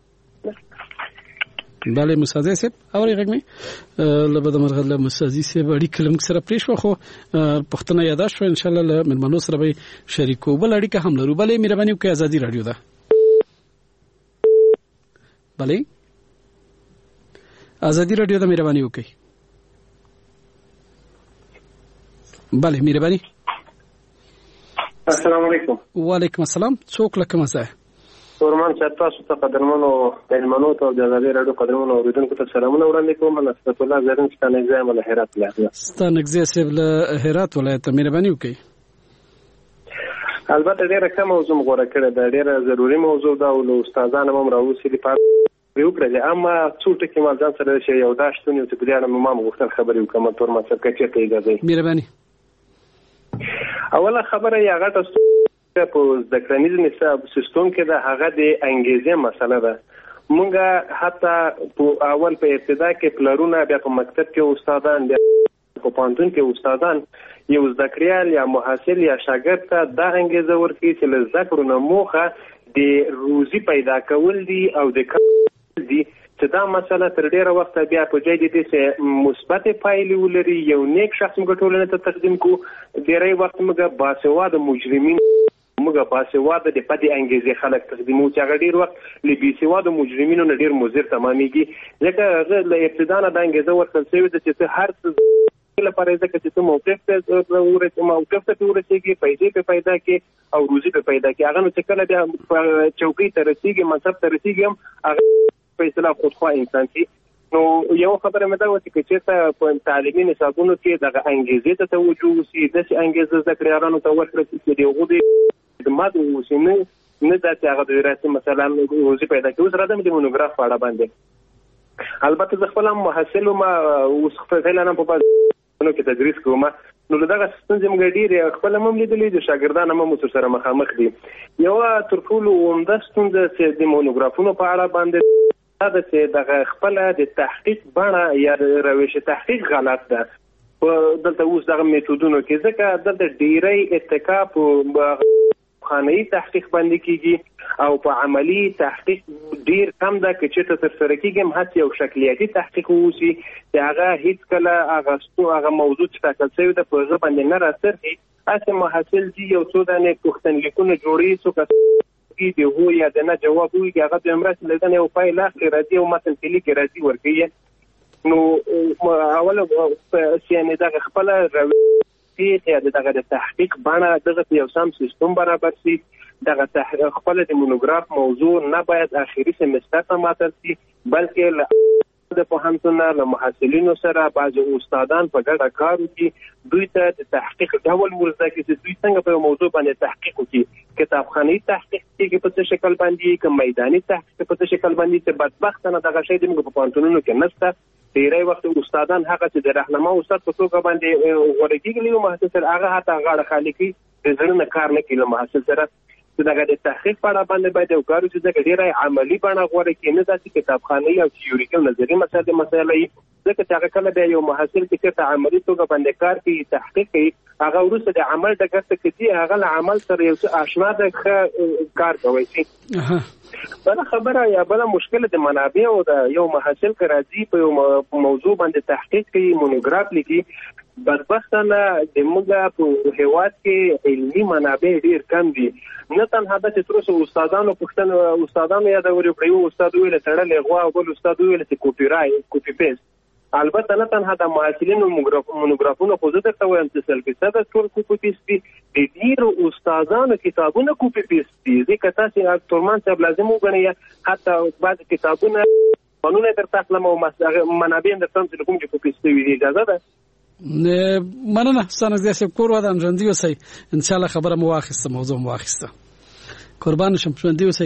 بله مساعده سیب اوري غږ له بده مرغه له مساعدي سیب اړیکه لمک سره پریښ خو پښتنه یاداش شو ان شاء الله له ملمنو سره به شریکو. بل اړیکه هم لرو. بلې مهرباني وکړئ آزادي رادیو ده. بلې آزادي رادیو ده مهرباني وکړئ. بله مهرباني. السلام علیکم. وعلیکم السلام. څوک لکه مزه ورمان چې تاسو ته قدرمنو مېلمنو ته د آزادي رادیو قدرمنو اوریدونکو ته سلامونه وړاندې کوم. نصرت الله زرین ستانګزه مله هرات ولایت ستانګزه سیب له هرات ولایت مهرباني وکړئ. البته ډیره کوم موضوع غوړه کړې ده ډیره ضروری موضوع ده او استادانو هم راوځي په یو کړل اما څو ټکي ما ځان سره شي یو داشتون یو څه بیا نو ما مغوښتل خبرې وکم تور ما څه کې ته اجازه مهرباني. اوله خبره یا غټه په ذکرنیز نصاب سیستم کې دا هغه د انګیزه مسله ده. مونږه حتی په اول په ابتدا کې پلرونه بیا په مکتب کې استادان بیا په پوهنتون کې استادان یو ذکریال یا محصل یا شاګرد ته دا انګیزه ورکړي چې له ذکر نه موخه د روزي پیدا کول دي او د کار دي چې دا مسله تر ډیره وخت بیا په ځای دي چې مثبت پایلې ولري یو نیک شخص موږ ټولنه ته تقدیم کو. ډیری وخت موږ باسواده مجرمین موږ باسواده د پدې انګیزې خلک تقدیمو چې هغه ډیر وخت له باسواده مجرمینو نه ډیر مضر تمامېږي. ځکه له ابتدا نه د انګیزه ورکړل شوې ده چې هر څه لپاره ځکه چې ته موقف ته ورسې موقف ته ورسېږي پیسې په پیدا کې او روزي په پیدا کې هغه نو چې کله بیا چوکۍ ته رسېږي منصب ته رسېږي هم هغه فیصله خودخواه انسان شي. نو یو خبره مې دا و چې چې په تعلیمي نصابونو کې دغه انګیزې ته توجه وشي داسې انګیزه زده کړیارانو ته ورکړل شي چې د هغو د خدمات وشي نه نه دا چې هغه د وراثي مثلا روزي پیدا کوي. اوس راځم د مونوګراف په اړه باندې البته زه خپل هم محصل وم اوس خپل نه په بازارونو کې تدریس کوم نو دغه ستونزې موږ ډېرې خپل هم لیدلې د شاګردانو هم ورسره سره مخامخ دي. یو تر ټولو عمده ستونزه چې د مونوګرافونو په اړه باندې دا چې دغه خپل د تحقیق بڼه یا روش تحقیق غلط ده. دلته اوس دغه میتودونو کې ځکه دلته ډېری اتکا په خانه‌ای تحقیق باندې کیږي او په عملی تحقیق ډیر کم ده چې ته تر سره کیږم هڅه یو شکلیاتي تحقیق ووسی چې هغه هیڅ کله هغه ستو هغه موضوع چې تاسو یې د پروژه باندې نه راځي اسه محصل دي یو څو دانه پوښتنلیکونه جوړي څو کس دی هو یا د نه جواب وي هغه د امرات لدنه او فایل اخلي راځي او متن کلیک راځي ورکوي نو اول چې نه دغه خپل روي دغه د تحقیق باندې دغه یو سم سیستم برابر شي دغه تحقیق خپل د مونوګراف موضوع نه باید اخیری سمستر ته ماتل شي بلکې د پوهنتون له محصلینو سره بعض استادان په ګډه کار وکړي دوی ته د تحقیق ډول ورزده کې چې دوی څنګه په موضوع باندې تحقیق وکړي کتابخاني تحقیق کې په څه شکل باندې کوم میداني تحقیق په څه شکل باندې چې بدبختانه دغه شی د موږ په پوهنتونونو کې نشته ډیری وخت استادان هغه چې د راهنما استاد په توګه باندې ورګیږي محصل سره هغه حتی غاړه خالي کوي د ځړنه کار نه کوي محصل سره چې دغه د تحقیق په اړه باندې باید یو کار چې دغه ډیره عملی بڼه غوړي کې نه داسې کتابخانه او تیوریکل نظری مسایل مسایل ځکه چې هغه کله به یو محصل چې ته عملی توګه باندې کار کوي تحقیق کوي هغه ورسره د عمل د ګټه کې هغه له عمل سره یو آشنا د کار کوي شي بل خبره یا بل مشکل د منابع او د یو محصل کراځي په یو موضوع باندې تحقیق کوي مونوګراف لیکي بدبختانه د موږ په هیواد کې علمي منابع ډیر کم دي نه تنها د تاسو استادانو پښتنو استادانو یا د ورپریو استاد ویل تړلې غوا او بل استاد ویل چې کوپی رای کوپی پیست البته نه تنها د محصلینو مونوګرافونو خو زه ته وایم چې سل فیصد ټول کوپی پیست دي د ډیرو استادانو کتابونه کوپی پیست دي ځکه تاسو تورمان صاحب لازم وګڼئ حتی بعض کتابونه قانون در تخلم او منابع در تام چې کوم چې کوپی پیست وي اجازه ده مننه ستاسو د سیب کور ودان ژوندۍ اوسئ ان شاء الله خبره مو واخیسته موضوع مو واخیسته قربان شم ژوندۍ اوسئ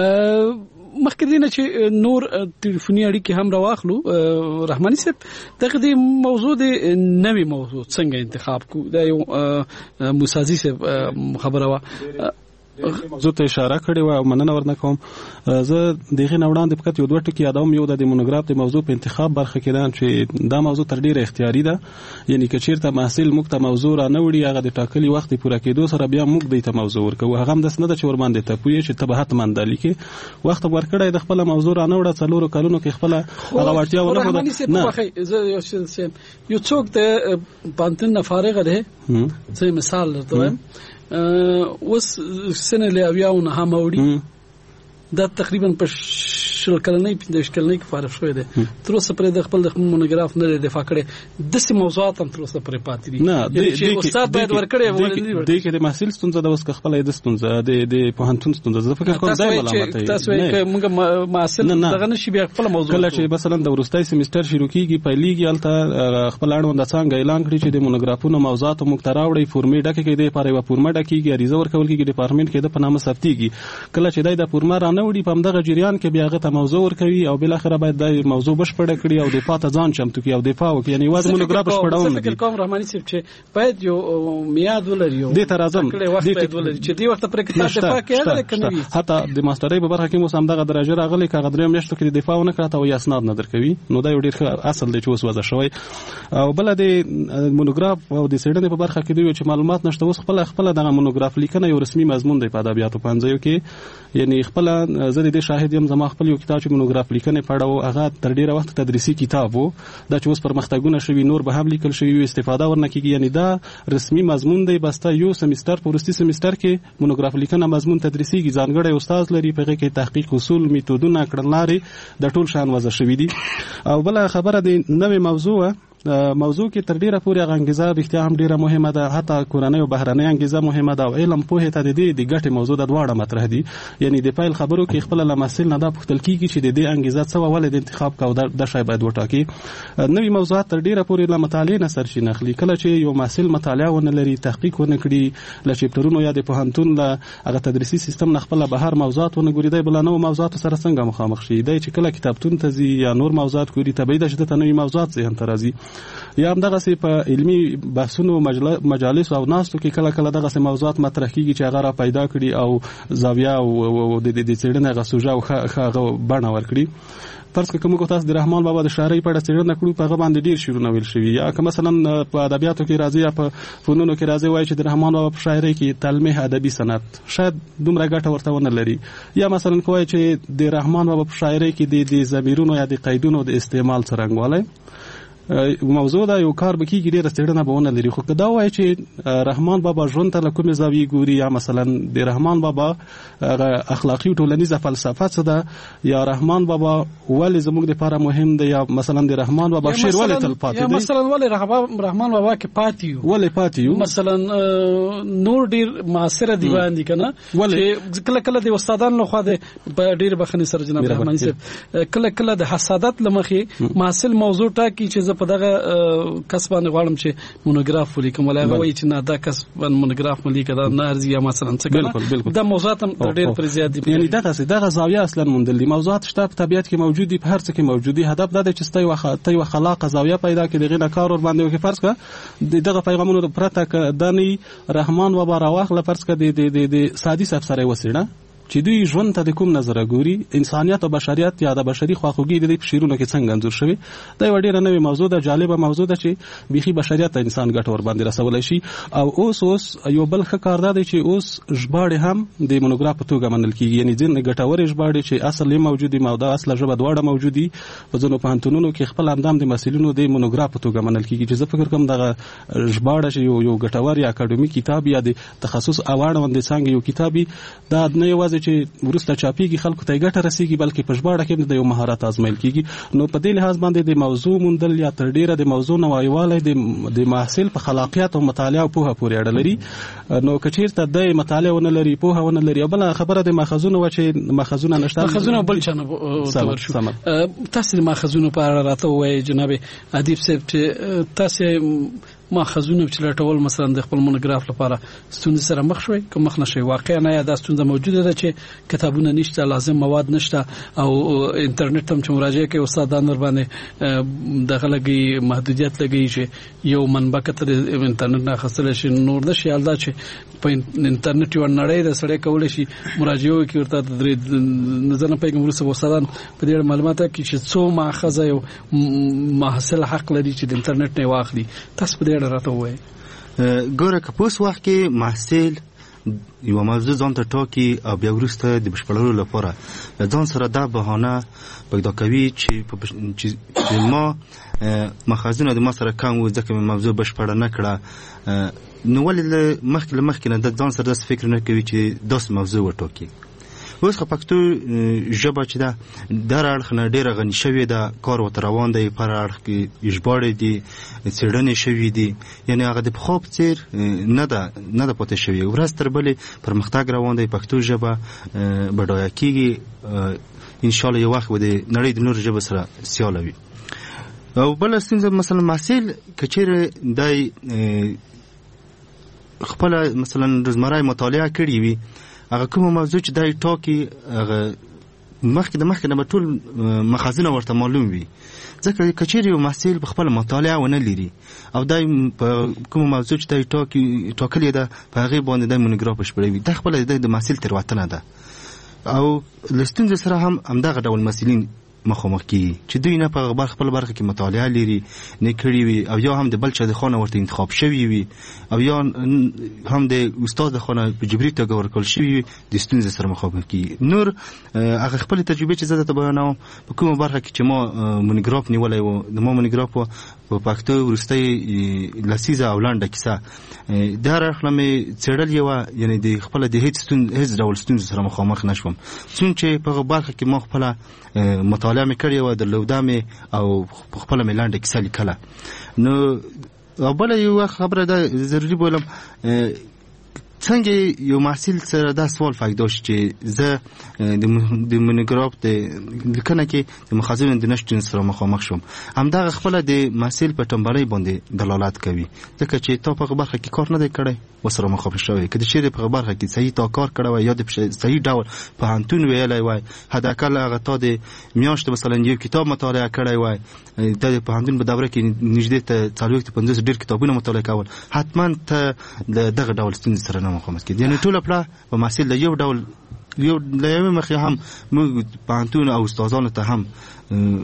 مخکې دینه چې نور ټلیفوني اړیکې هم راواخلو رحماني صاحب دغه د موضوع د نوې موضوع څنګه انتخاب کو دا یو موسازي صاحب خبره وا زه ته اشاره کړې و او مننه ورنه کوم زه دغه نوړان د فقط یو دوه ټکي یادوم یو د مونوګراف د موضوع په انتخاب برخه کې ده چې دا موضوع تر ډیره اختیاري ده یعنی که چیرته محصل موږ ته موضوع را نه وړي هغه د ټاکلي وخت پوره کېدو سره بیا موږ د ته موضوع ورکو هغه هم د سند چې ور باندې ته پوي چې ته به حتما د لیکي وخت ورکړای د خپل موضوع را نه وړه څلورو کلونو کې خپل هغه وړتیا ونه نه زه یو څوک د پانتن فارغ ده زه مثال درته اوس سنه له اویاو نه هم وړي دا تقریبا په شل کلنۍ پنځه کلنۍ کې فارغ شوی دی تر اوسه پرې د خپل د مونوګراف نه دفاع کړي د سیمه موضوعات هم تر اوسه پرې پاتې دي نه چې استاد باید ورکړي ولې د کې د محصل ستونزه د وس خپل د ستونزه د د پوهنتون ستونزه زه فکر کوم ځای ملامت تاسو یې موږ محصل دغه نشي بیا خپل موضوع کله چې مثلا د ورستای سیمستر شروع کیږي پیلېږي الته خپل اړوند څنګه اعلان کړی چې د مونوګرافونو موضوعات موږ تراوړي فورمې ډکه کې د پاره و فورمه ډکېږي اړیزه ورکول کېږي ډپارټمنټ کې د پنامه ثبتېږي کله چې دای د فورمه را نه وړي په همدغه جریان کې بیا غته موضوع ورکوي او بل اخر باید د موضوع بشپړه کړي او د پاته ځان چمتو کړي او دفاع وکړي یعنی واز مونوګراف بشپړاو نه فکر کوم رحماني صاحب چې باید یو میاد ولري د تر اعظم د چې دی وخت پر کتاب دفاع کوي کنه حتی د ماسترۍ په برخه کې مو سم دغه درجه راغلي کغه دریم نشته کې دفاع نه کړه او اسناد نه درکوي نو دا یو ډیر اصل دی چې اوس وځه شوی او بل د مونوګراف او د سیډنې په برخه کې دی چې معلومات نشته اوس خپل خپل دغه مونوګراف لیکنه یو رسمي مضمون دی په ادبیاتو پنځیو کې یعنی خپل زه د شاهد یم زما خپل یو کتاب چې مونوګراف لیکنه پړاو هغه تر ډیره وخت تدریسي کتاب وو دا چې اوس پرمختګونه شوي نور به هم لیکل شوي استفاده ورنه کیږي یعنی دا رسمي مضمون دی بس ته یو سمستر په ورستي سمستر کې مونوګراف لیکنه مضمون تدریسي ځانګړی استاد لري په هغه کې تحقیق اصول میتودونه کړنلاري د ټول شان وځه شوي دي او بل خبره د نوې موضوع موضوع کې تر ډیره پورې انګیزه رښتیا هم ډیره مهمه ده حتی کورنۍ او بهرنۍ انګیزه مهمه ده او علم پوهه ته د دې د ګټې موضوع د دواړه مطرح دي یعنی د فایل خبرو کې خپل لمسل نه دا پختل کیږي چې د دې انګیزه څه ولې د انتخاب کاو د شای باید وټاکي نوې موضوعات تر ډیره پورې له مطالعې نه سرچینه اخلي کله چې یو محصل مطالعه ونه لري تحقیق ونه کړي ل چپټرونو یا د پوهنتون له هغه تدریسي سیستم نه خپل بهر موضوعات ونه ګوري دی بل نو موضوعات سره څنګه مخامخ شي دی چې کله کتابتون ته ځي یا نور موضوعات ګوري تبعید شته ته نوې موضوعات ذهن ته راځي یا هم دغه سي په علمي بحثونو مجالس او ناستو کې کله کله دغه سي موضوعات مطرح کیږي چې هغه را پیدا کړي او زاویه او د دې څېړنې غسوجه او هغه بڼه ورکړي فرض کوم کو تاسو د رحمان بابا د شاعرۍ په اړه څېړنه کړو په هغه باندې ډیر شعرونه ویل شوي یا که مثلا په ادبیاتو کې راځي یا په فنونو کې راځي وایي چې د رحمان بابا په شاعرۍ کې تلميح ادبي سند شاید دومره ګټه ورته ونه لري یا مثلا کوی چې د رحمان بابا په شاعرۍ کې د ضمیرونو یا د قیدونو د استعمال څرنګوالی موضوع دا یو کار به کیږي ډیره څېړنه به ونه لري. خو که دا وایي چې رحمان بابا ژوند ته له کومې زاویې ګوري یا مثلا د رحمان بابا اخلاقي او ټولنیزه فلسفه څه ده یا رحمان بابا ولې زموږ دپاره مهم دی یا مثلا د رحمان بابا شعر ولې تل پاتې دی یا مثلا ولې رحمان بابا کې پاتې یو ولې پاتې یو مثلا نور ډیر معاصره دیوان دي کنه چې کله کله د استادانو لخوا د ډیر بخنی سره جناب رحماني صاحب کله کله د حسادت لمخې محصل موضوع ټاکي چې زه په دغه کسبانه غواړم چې مونوګراف ولیکم ولا غوي چې نه دا کسبان مونوګراف ولیکم دا نه ارزي یا مثلا څه کنه دا موضوعات هم ډیر پر زیات دي یعنی دغه دغه زاویه اصلا مندل دي موضوعات شته په طبيعت کې موجود دي په هر څه کې موجودي هدف دا دی چې ستای وخت یو خلاقه زاویه پیدا کړي دغه نه کار ور باندې وکړي فرض کړه دغه پیغامونو پرته دانی رحمان بابا راوخله فرض کړه د د سادي افسر وسیړه چې دوی ژوند ته د کوم نظر ګوري انسانيت او بشریت یا د بشري خواخوږي د دې شیرونو کې څنګه انځور شوی دا یو ډیره نوې موضوع ده جالبه موضوع ده چې بيخي بشریت ته انسان ګټ ور باندې رسولای شي او اوس اوس یو بل ښه کار ده چې اوس ژباړې هم د مونوګراف په توګه منل کیږي یعنی ځین ګټورې ژباړې چې اصل یې موجودي موضوع اصل ژبه دواړه موجودي په ځینو پوهنتونونو کې خپل اندام د مسلونو د مونوګراف په توګه منل کیږي چې زه فکر کوم دغه ژباړه چې یو یو ګټور یا اکاډمیک کتاب یا د تخصص اواړوند څنګه یو کتابي دا نه یوازې چې ورسته چاپیږي خلکو ته ګټه رسیږي بلکې په ژباړه کې د یو مهارت آزمایل کیږي نو په دې لحاظ باندې د موضوع موندل یا تر ډیره د موضوع نوایواله د د محصل په خلاقیت او مطالعه او پوهه پورې اړه لري نو کچیرته د مطالعه ونه لري پوهه ونه لري بل خبره د ماخذونو و چې ماخذونه نشته ماخذونه بل چانه تور شو تاسو د ماخذونو په اړه راته وایي جناب ادیب صاحب چې تاسو ماخذونه چې لټول مثلا د خپل مونوګراف لپاره ستونزې سره مخ شوي کوم مخ نشي واقعا نه دا ستونزه موجوده ده چې کتابونه نشته لازم مواد نشته او انټرنیټ هم چې مراجعه کوي استادان ور باندې دغه لګي محدودیت لګي چې یو منبع کتر انټرنیټ نه خاصله شي نور د شیال دا چې په انټرنیټ یو نړۍ د سړی کول شي مراجعه کوي ورته د نظر نه پیغام ورسره استادان په دې معلوماتو کې چې څو ماخذ یو محصل حق لري چې د انټرنیټ نه واخلي تاسو په راته وای ګوره که پوس وخت کې محصل یو موضوع ځان ته ټاکي او بیا وروسته د بشپړولو لپاره ځان سره دا بهانه پیدا کوي چې ما مخازنه د ما سره کم و ځکه موضوع بشپړه نه کړه نو ولې مخکې له مخکې نه د ځان سره داسې فکر نه کوي چې داسې موضوع وټاکي اوس خو پښتو ژبه چې ده در اړخ نه ډیره غني شوې ده کار ورته روان دی پر اړخ کې ژباړې دي څېړنې شوي دي یعنی هغه د پخوا په څېر نه ده نه ده پاتې شوې ورځ تر بلې پرمختګ روان دی پښتو ژبه بډایه کېږي انشاءالله یو وخت به د نړۍ د نورو ژبو سره سیاله وي او بله ستونزه مثلا محصل که چیرې دی خپله مثلا روزمره مطالعه کړې وي هغه کومه موضوع چې دای ټاکي هغه مخکې د مخکې نه به ټول مخازنه ورته معلوم وي ځکه کچېرې یو محصل په خپله مطالعه ونه لري او دای په کومه موضوع چې دای ټاکي ټاکلې ده په هغې باندې دای مونوګراف بشپړوي دا خپله د محصل تېروتنه ده او له ستونزې سره هم همدغه ډول محصلین مخامخ کیږي چې دوی نه په برخه خپل برخه کې مطالعه لري نه کړی وي او یا هم د بل چا د خانه ورته انتخاب شوی وي او یا هم د استاد د خانه په جبري توګه ورکول شوی وي د ستونزې سره مخامخ کیږي نور هغه خپل تجربه چې زه ته بیانوم په کومه برخه کې چې ما مونوګراف نیولای و د ما مونوګراف په پښتو ورستۍ لسیزه او لنډه کیسه دا راخله مې څېړل یو یعنی د خپل د هیڅ ستون هیڅ ډول ستونزې سره مخامخ نشوم څنګه په برخه کې ما خپل مطالعه مې کړې و د لودامې او خپل مې لنډه کیسه لیکله نو بل یو خبره ده ضروري بولم څنګه یو محصل سره دا سوال پیدا شي چې زه د مونوګراف د لیکنه کې د مخازن د نشټون سره مخامخ شوم همدغه خپل د محصل په ټمبلۍ باندې دلالت کوي ځکه چې تا په برخه کې کار نه دی کړی وسره مخامخ شوی کله چې په برخه کې صحیح تا کار کړی یا د صحیح ډول په هانتون ویلای وای حداقل هغه تا د میاشت مثلا یو کتاب مطالعه کړی وای د په هانتون په دوره کې نږدې ته څلور ته پنځه ډیر کتابونه مطالعه کول حتما ته دغه ډول ستونزې سره مخامخ کېدی یعنی ټول خپل په محصل د یو ډول یو له یو مخې هم موږ پانتون او استادانو ته هم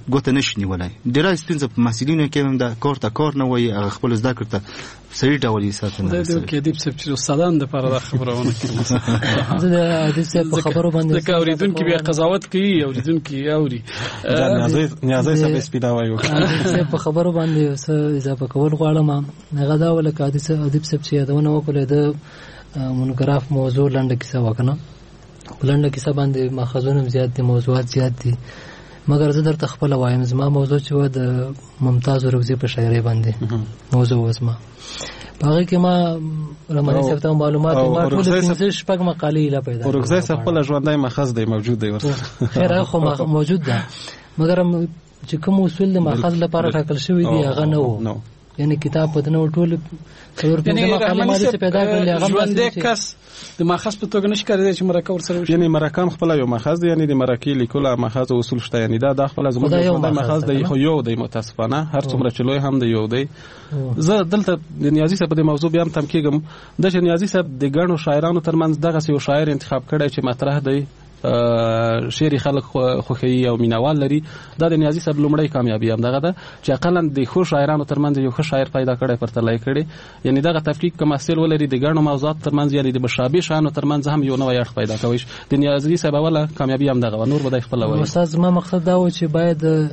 ګوته نشي نیولای. ډېره ستونزه په محصلینو کې هم د کار ته کار نه وایي، هغه خپل زده کړې ته صحیح ډول یې ساتنه نه کوي. د ادیب صاحب چې استادان د لپاره دا خبرونه کوي. زه د ادیب صاحب په خبرو باندې د اوریدونکو بیا قضاوت کوي، اوریدونکو اوري. نیازي نیازي صاحب سپیداوي ادیب صاحب په خبرو باندې څه اضافه کول غواړم. هغه دا ولکه ادیب صاحب چې یادونه وکړه د مونوګراف موضوع لنډه کیسه وکنه. لنډه کیسه باندې ماخذونه زیات دي، موضوعات زیات دي، مګر زه درته خپل وایم زما موضوع چې و د ممتاز اورکزي په شاعرۍ باندې موضوع وزما. هغه کې ما رمضان صاحب ته معلومات ما ټول پنځه شپږ مقالې لا پیدا. اورکزي صاحب خپل ژوندۍ ماخذ دی موجود دی ورته. خیر خو موجود ده، مګر چې کوم اصول د ماخذ لپاره ټاکل شوی دی هغه نه وو. یعنی کتاب په دنه ټول څور پنځه مقالې ما دې پیدا کړل. هغه ژوندۍ کس د ماخذ په توګه نشي کړی چې مرکه ورسره وشي. یعنی مرکه خپل یو ماخذ دی، یعنی د مرکه لیکل ماخذ او اصول شته. یعنی دا د خپل زموږ د ماخذ دی، خو یو دی متاسفانه هر څومره چې لوی هم دی یو دی. زه دلته د نیازي صاحب د موضوع بیا هم تم کېږم د چې نیازي صاحب د ګڼو شاعرانو ترمنځ دغه یو شاعر انتخاب کړی چې مطرح دی، شعر خلک خوښي او مینوال لري. دا د نیازي صاحب لومړی کامیابی هم دغه ده چې اقلا د خو شاعرانو ترمنځ یو ښه شاعر پیدا کړی، پرته لای کړي. یعنی دغه تفکیک کوم اصل ولري د ګڼو موضوعات ترمنځ، یعنی د مشابه شانو ترمنځ هم یو نوې اړخ پیدا کوي. د نیازي صاحب اوله کامیابی هم دغه نور به خپل وایي. استاد ما مقصد دا و چې باید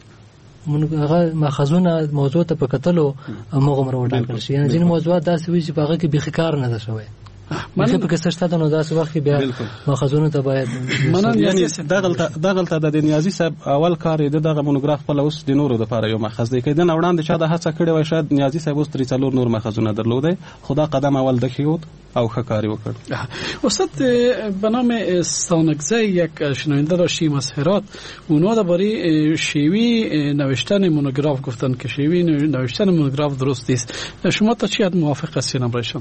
هغه ماخذونه موضوع ته په کتلو موږ مرو ټاکل شي. یعنی ځینې موضوعات داسې وي چې په هغه کې به کار نه ده شوی. مله په کیسه شته نو داسې وخت بیا ماخذونه ته باید یعنی دغلته دغلته د نیازي صاحب اول کار د دغه مونوګراف په لوس د نورو لپاره یو ماخذ دی. کله نه وړاندې چې دا هڅه کړې وای شاید نیازي صاحب اوس تر څلور نور ماخذونه درلودای، خدا قدم اول دخیود او خکاری وکړ. استاد به نام ستانکزی یک شنونده داشتیم از هرات، اونا درباره شیوی نوشتن مونوگراف گفتن که شیوی نوشتن مونوگراف درست نیست. شما تا چی حد موافق هستین برایشان؟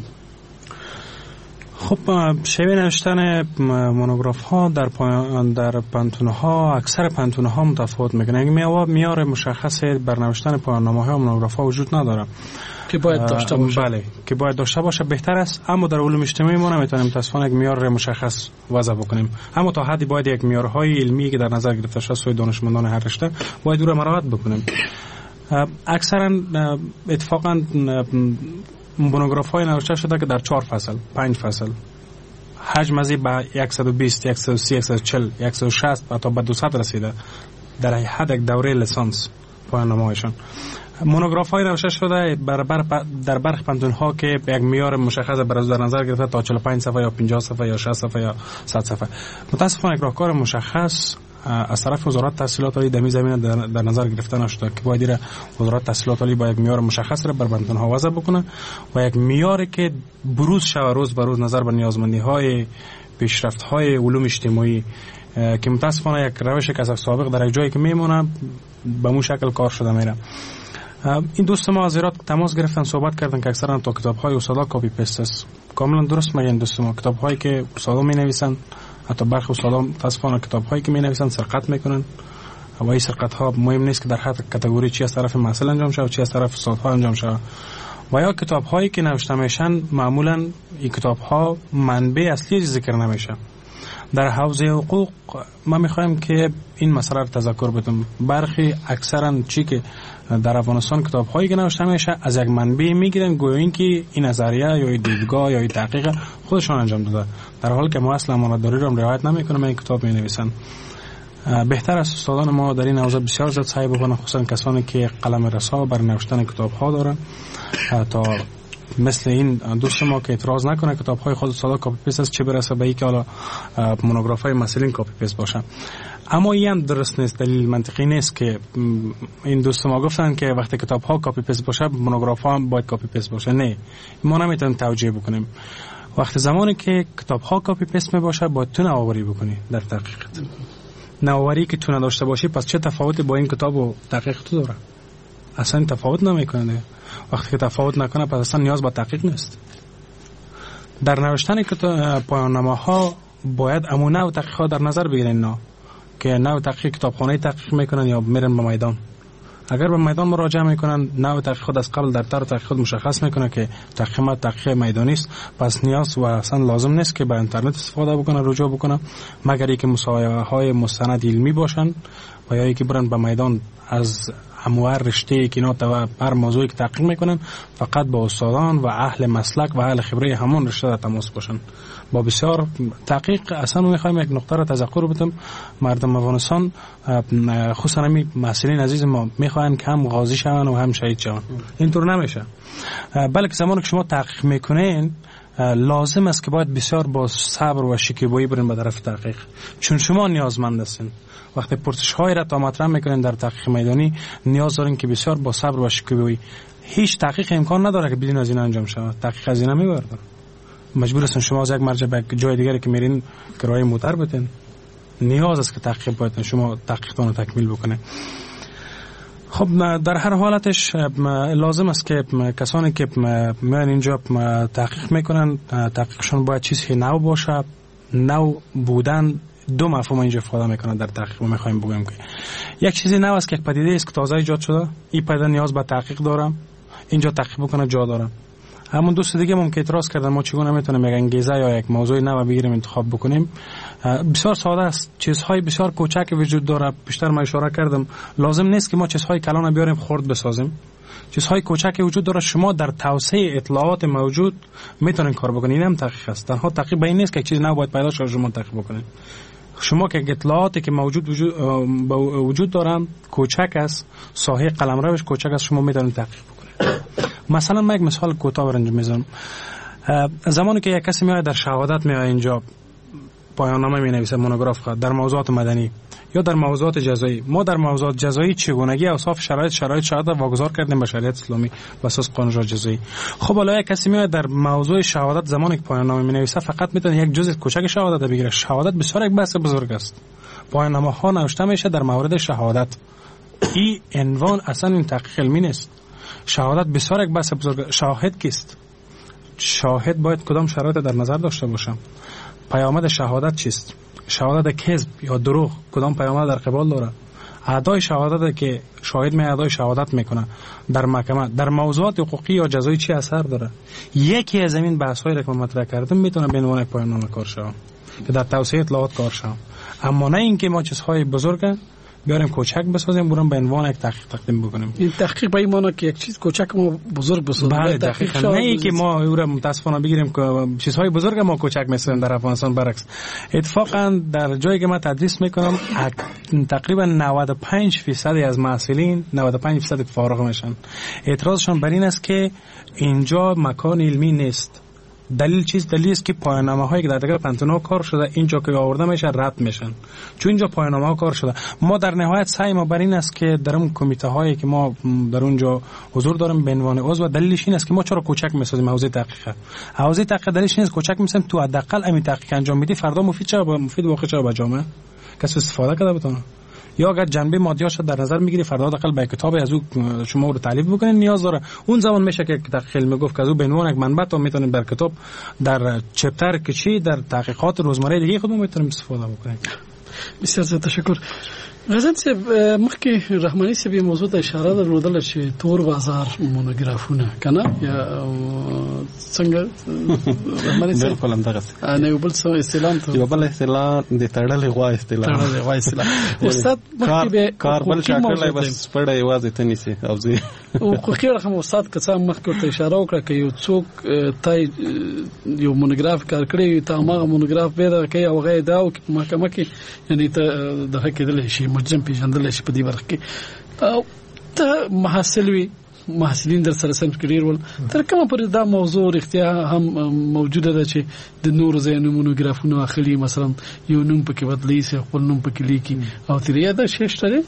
خب شیوه نوشتن مونوگراف ها در پایان در پانتون ها اکثر پانتون ها متفاوت میکنه. میوه میار مشخص بر نوشتن پایان نامه ها مونوگراف ها وجود نداره که باید داشته باشه. بله که باید داشته باشه بهتر است، اما در علوم اجتماعی ما نمیتونیم متاسفانه یک معیار مشخص وضع بکنیم. اما تا حدی باید یک معیارهای علمی که در نظر گرفته شده سوی دانشمندان هر رشته باید او را مراعات بکنیم. اکثرا اتفاقا مونوگراف های نوشته شده که در چهار فصل، پنج فصل، حجم از به صد و بیست، صد و سی، صد و چهل، صد و شصت و تا به دویست رسیده در حد یک دوره لیسانس پایان نامه‌هایشان. مونوگراف های نوشته شده برابر در برخی پانتون ها که یک معیار مشخص بر در نظر گرفته تا چهل و پنج صفحه یا پنجاه صفحه یا شصت صفحه یا صد صفحه. متاسفانه یک راهکار مشخص از طرف وزارت تحصیلات عالی در این زمینه در, در نظر گرفته نشده که باید وزارت تحصیلات عالی با یک معیار مشخص را بر پانتون ها وضع بکنه و یک معیاری که بروز شود روز به روز نظر به نیازمندی های پیشرفت های علوم اجتماعی که متاسفانه یک روش که از سابق در یک جایی که میمونه به مو شکل کار شده میره. این دوست ما از ایراد تماس گرفتن، صحبت کردن که اکثرا تو کتاب‌های استادا کپی پست است. کاملا درست میگن دوست ما، کتاب‌هایی که استادا می‌نویسن حتی برخی استادا متاسفانه کتاب‌هایی که می‌نویسن سرقت میکنن و این سرقت‌ها مهم نیست که در هر کاتگوری چی از طرف محصل انجام شود چی از طرف استادها انجام شود. و یا کتاب‌هایی که نوشته میشن معمولا این کتاب‌ها منبع اصلی ذکر نمیشه. در حوزه حقوق ما میخوایم که این مسئله رو تذکر بدیم. برخی اکثرا چی که در افغانستان کتاب هایی که نوشته میشه از یک منبع میگیرن گویا اینکه این نظریه یا دیدگاه یا تحقیق خودشان انجام داده، در حالی که ما اصلا امانتداری رو رعایت نمیکنیم این کتاب مینویسن. بهتر است استادان ما در این حوزه بسیار زیاد سعی بکنن، خصوصا کسانی که قلم رسا بر نوشتن کتاب ها دارن تا مثل این دوست ما که اعتراض نکنه کتاب های خود استادا کپی پیست است، چه برسه به اینکه حالا مونوگراف های مسئولین کپی پیست باشه. اما این هم درست نیست، دلیل منطقی نیست که این دوست ما گفتن که وقتی کتاب ها کپی پیست باشه مونوگراف ها هم باید کپی پیست باشه. نه، ما نمیتونیم توجیه بکنیم. وقتی زمانی که کتاب ها کپی پیست می باشه باید تو نوآوری بکنی در تحقیقت. نوآوری که تو نداشته باشی پس چه تفاوتی با این کتاب و تحقیق تو داره؟ اصلا تفاوت نمیکنه. وقتی که تفاوت نکنه پس اصلا نیاز به تحقیق نیست. در نوشتن پایان نامه ها باید امو نوع تحقیق ها در نظر بگیرین، نه که نوع تحقیق کتابخانه تحقیق میکنن یا میرن به میدان. اگر به میدان مراجعه میکنن نوع تحقیق خود از قبل در طور تحقیق خود مشخص میکنه که تحقیق ما تحقیق میدانی است، پس نیاز و اصلا لازم نیست که به اینترنت استفاده بکنه، رجوع بکنه، مگر اینکه مصاحبه های مستند علمی باشن و یا اینکه برن به میدان از هموار رشته که اینا تو هر موضوعی که تحقیق میکنن فقط با استادان و اهل مسلک و اهل خبره همون رشته در تماس باشن. با بسیار تحقیق اصلا میخوایم یک نقطه را تذکر بدم، مردم افغانستان خصوصا همین مسئولین عزیز ما میخواین که هم غازی شون و هم شهید شون. اینطور نمیشه، بلکه زمانی که شما تحقیق میکنین لازم است که باید بسیار با صبر و شکیبایی برین به طرف تحقیق، چون شما نیازمند هستین. وقتی پرسش های را تا مطرح میکنین در تحقیق میدانی نیاز دارین که بسیار با صبر و شکیبایی. هیچ تحقیق امکان نداره که بدون از این انجام شود. تحقیق از این نمیبرد، مجبور هستین شما از یک مرجع به جای دیگری که میرین کرایه موتر بتین. نیاز است که تحقیق باید شما تحقیقتون رو تکمیل بکنه. خب در هر حالتش لازم است که کسانی که میان اینجا تحقیق میکنن تحقیقشون باید چیزی نو باشه. نو بودن دو مفهوم اینجا استفاده میکنن در تحقیق. ما میخوایم بگیم که یک چیزی نو است که یک پدیده است که تازه ایجاد شده، این پدیده نیاز به تحقیق داره، اینجا تحقیق بکنه جا داره. همون دوست دیگه ممکن اعتراض کردن ما چگونه میتونیم یک انگیزه یا یک موضوع نو بگیریم انتخاب بکنیم. بسیار ساده است، چیزهای بسیار کوچک وجود داره. بیشتر ما اشاره کردم لازم نیست که ما چیزهای کلان بیاریم خرد بسازیم. چیزهای کوچکی وجود داره، شما در توسعه اطلاعات موجود میتونین کار بکنین. این هم تحقیق است. تنها تحقیق به این نیست که چیز نو باید پیدا شه شما تحقیق بکنین. شما که اطلاعاتی که موجود وجود, وجود دارن کوچک است، ساحه قلمروش کوچک است، شما میتونین تحقیق بکنین. مثلا من یک مثال کوتاه برنج میزنم. زمانی که یک کسی میاد در شهادت میاد اینجا پایان نامه می نویسه، مونوگراف در موضوعات مدنی یا در موضوعات جزایی، ما در موضوعات جزایی چگونگی اوصاف شرایط شرایط شهادت واگذار کردیم به شریعت اسلامی و اساس قانون جزایی. خب حالا یک کسی میاد در موضوع شهادت زمانی که پایان نامه می نویسه فقط میتونه یک جزء کوچک شهادت بگیره. شهادت بسیار یک بحث بزرگ است. پایان نامه ها نوشته میشه در مورد شهادت. این عنوان اصلا این تحقیق علمی نیست. شهادت بسیار یک بحث بزرگ. شاهد کیست؟ شاهد باید کدام شرایط در نظر داشته باشه؟ پیامد شهادت چیست؟ شهادت کذب یا دروغ کدام پیامد در قبال داره؟ ادای شهادت که شاهد می ادای شهادت میکنه در محکمه در موضوعات حقوقی یا جزایی چی اثر داره؟ یکی از این بحث‌هایی که مطرح کردم میتونه به عنوان پایان نامه کار شه که در توسعه اطلاعات کار شه، اما نه اینکه ما چیزهای بزرگ بیاریم کوچک بسازیم برام به عنوان یک تحقیق تقدیم بکنیم. این تحقیق به این معنی که یک چیز کوچک ما بزرگ بسازیم. بله دقیقاً، نه اینکه ما او را متاسفانه بگیریم که چیزهای بزرگ ما کوچک میسازیم. در افغانستان برعکس. اتفاقا در جایی که من تدریس میکنم تقریبا نود و پنج درصد از محصلین نود و پنج درصد فارغ میشن. اعتراضشون بر این است که اینجا مکان علمی نیست. دلیل چیز؟ دلیل است که پایان‌نامه هایی که در دیگر پنتونا کار شده اینجا که آورده میشه رد میشن، چون اینجا پایان‌نامه ها کار شده. ما در نهایت سعی ما بر این است که در اون کمیته هایی که ما در اونجا حضور داریم به عنوان عضو، دلیلش این است که ما چرا کوچک میسازیم حوزه تحقیق. حوزه تحقیق دلیلش این است کوچک میسازیم تو حداقل همین تحقیق انجام میدی فردا مفید چه مفید واقع چه به جامعه کسی استفاده کنه بتونه، یا اگر جنبه مادیاش در نظر میگیری فردا حداقل به کتاب از او شما رو تعریف بکنین نیاز داره. اون زمان میشه که تحقیق میگفت که از او به عنوان یک منبع تو میتونین بر کتاب در چپتر که چی در تحقیقات روزمره دیگه خودمون میتونیم استفاده بکنیم. بسیار زیاد تشکر. غزل صاحب مخکې رحماني صاحب یو موضوع ته اشاره درلودله چې تور بازار مونوګرافونه کنه یا څنګه رحماني صاحب بالکل همدغه نه یو بل څه استعلام ته یو بل استعلام د تړلې غوا استعلام تړلې غوا استعلام استاد مخکې به کار بل شکل بس پړې یوازې تنيسي او زه او خو رقم استاد که څنګه مخکې ته اشاره وکړه چې یو څوک تای یو مونوګراف کار کړی ته هغه مونوګراف به دا کوي او غي دا محکمه کې یعنی ته دغه کېدل شي مجرم پیژندل شي په دې برخه کې او ته محصل وي محصلین در سره سم کړي ول تر کومه پر دا موضوع اختیار هم موجوده ده چې د نورو ځایونو مونوګرافونو اخلي مثلا یو نوم پکې بدلی سي خپل نوم پکې لیکي او تریا دا شی شته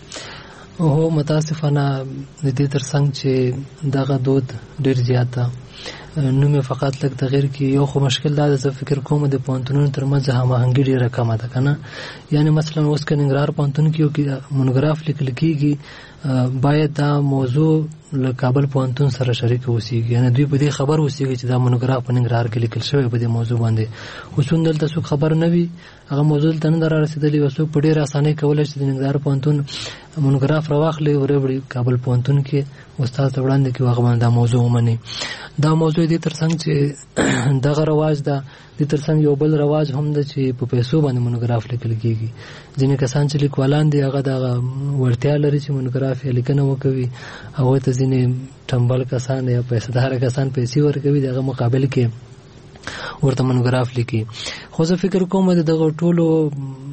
او متاسفانه د دې ترڅنګ چې دغه دود ډیر زیاته نوم فقط لګ تغیر کی یو خو مشکل دا زه فکر کوم د پونتونونو ترمنځ هماهنګي ډیره کمه ده کنه. یعنی مثلا اوس کې ننګرهار پونتون کې یو مونوګراف لیکل کیږي باید دا موضوع له کابل پوهنتون سره شریک اوسېږي، یعنې دوی په دې خبر اوسېږي چې دا مونوګراف په ننګرهار کې لیکل شوی په دې موضوع باندې. اوس هم دلته څوک خبر نه وي، هغه موضوع دلته نه ده رارسېدلې، او څوک په ډېره اسانۍ کولی شي د ننګرهار پوهنتون مونوګراف راواخلي او وروړي کابل پوهنتون کې استاد ته وړاندې کړي، هغه باندې دا موضوع ومني. دا موضوع دې تر څنګ چې دغه رواج ده، دې تر څنګ یو بل رواج هم ده چې په پیسو باندې مونوګراف لیکل کېږي. ځینې کسان چې لیکوالان دي هغه دغه وړتیا لري چې مونوګراف یې لیکنه وکوي، هغوی ته ځینې ټمبل کسان یا پیسهداره کسان پیسې ورکوي، د هغه مقابل کې ورته مونوګراف لیکي. خو زه فکر کوم د دغه ټولو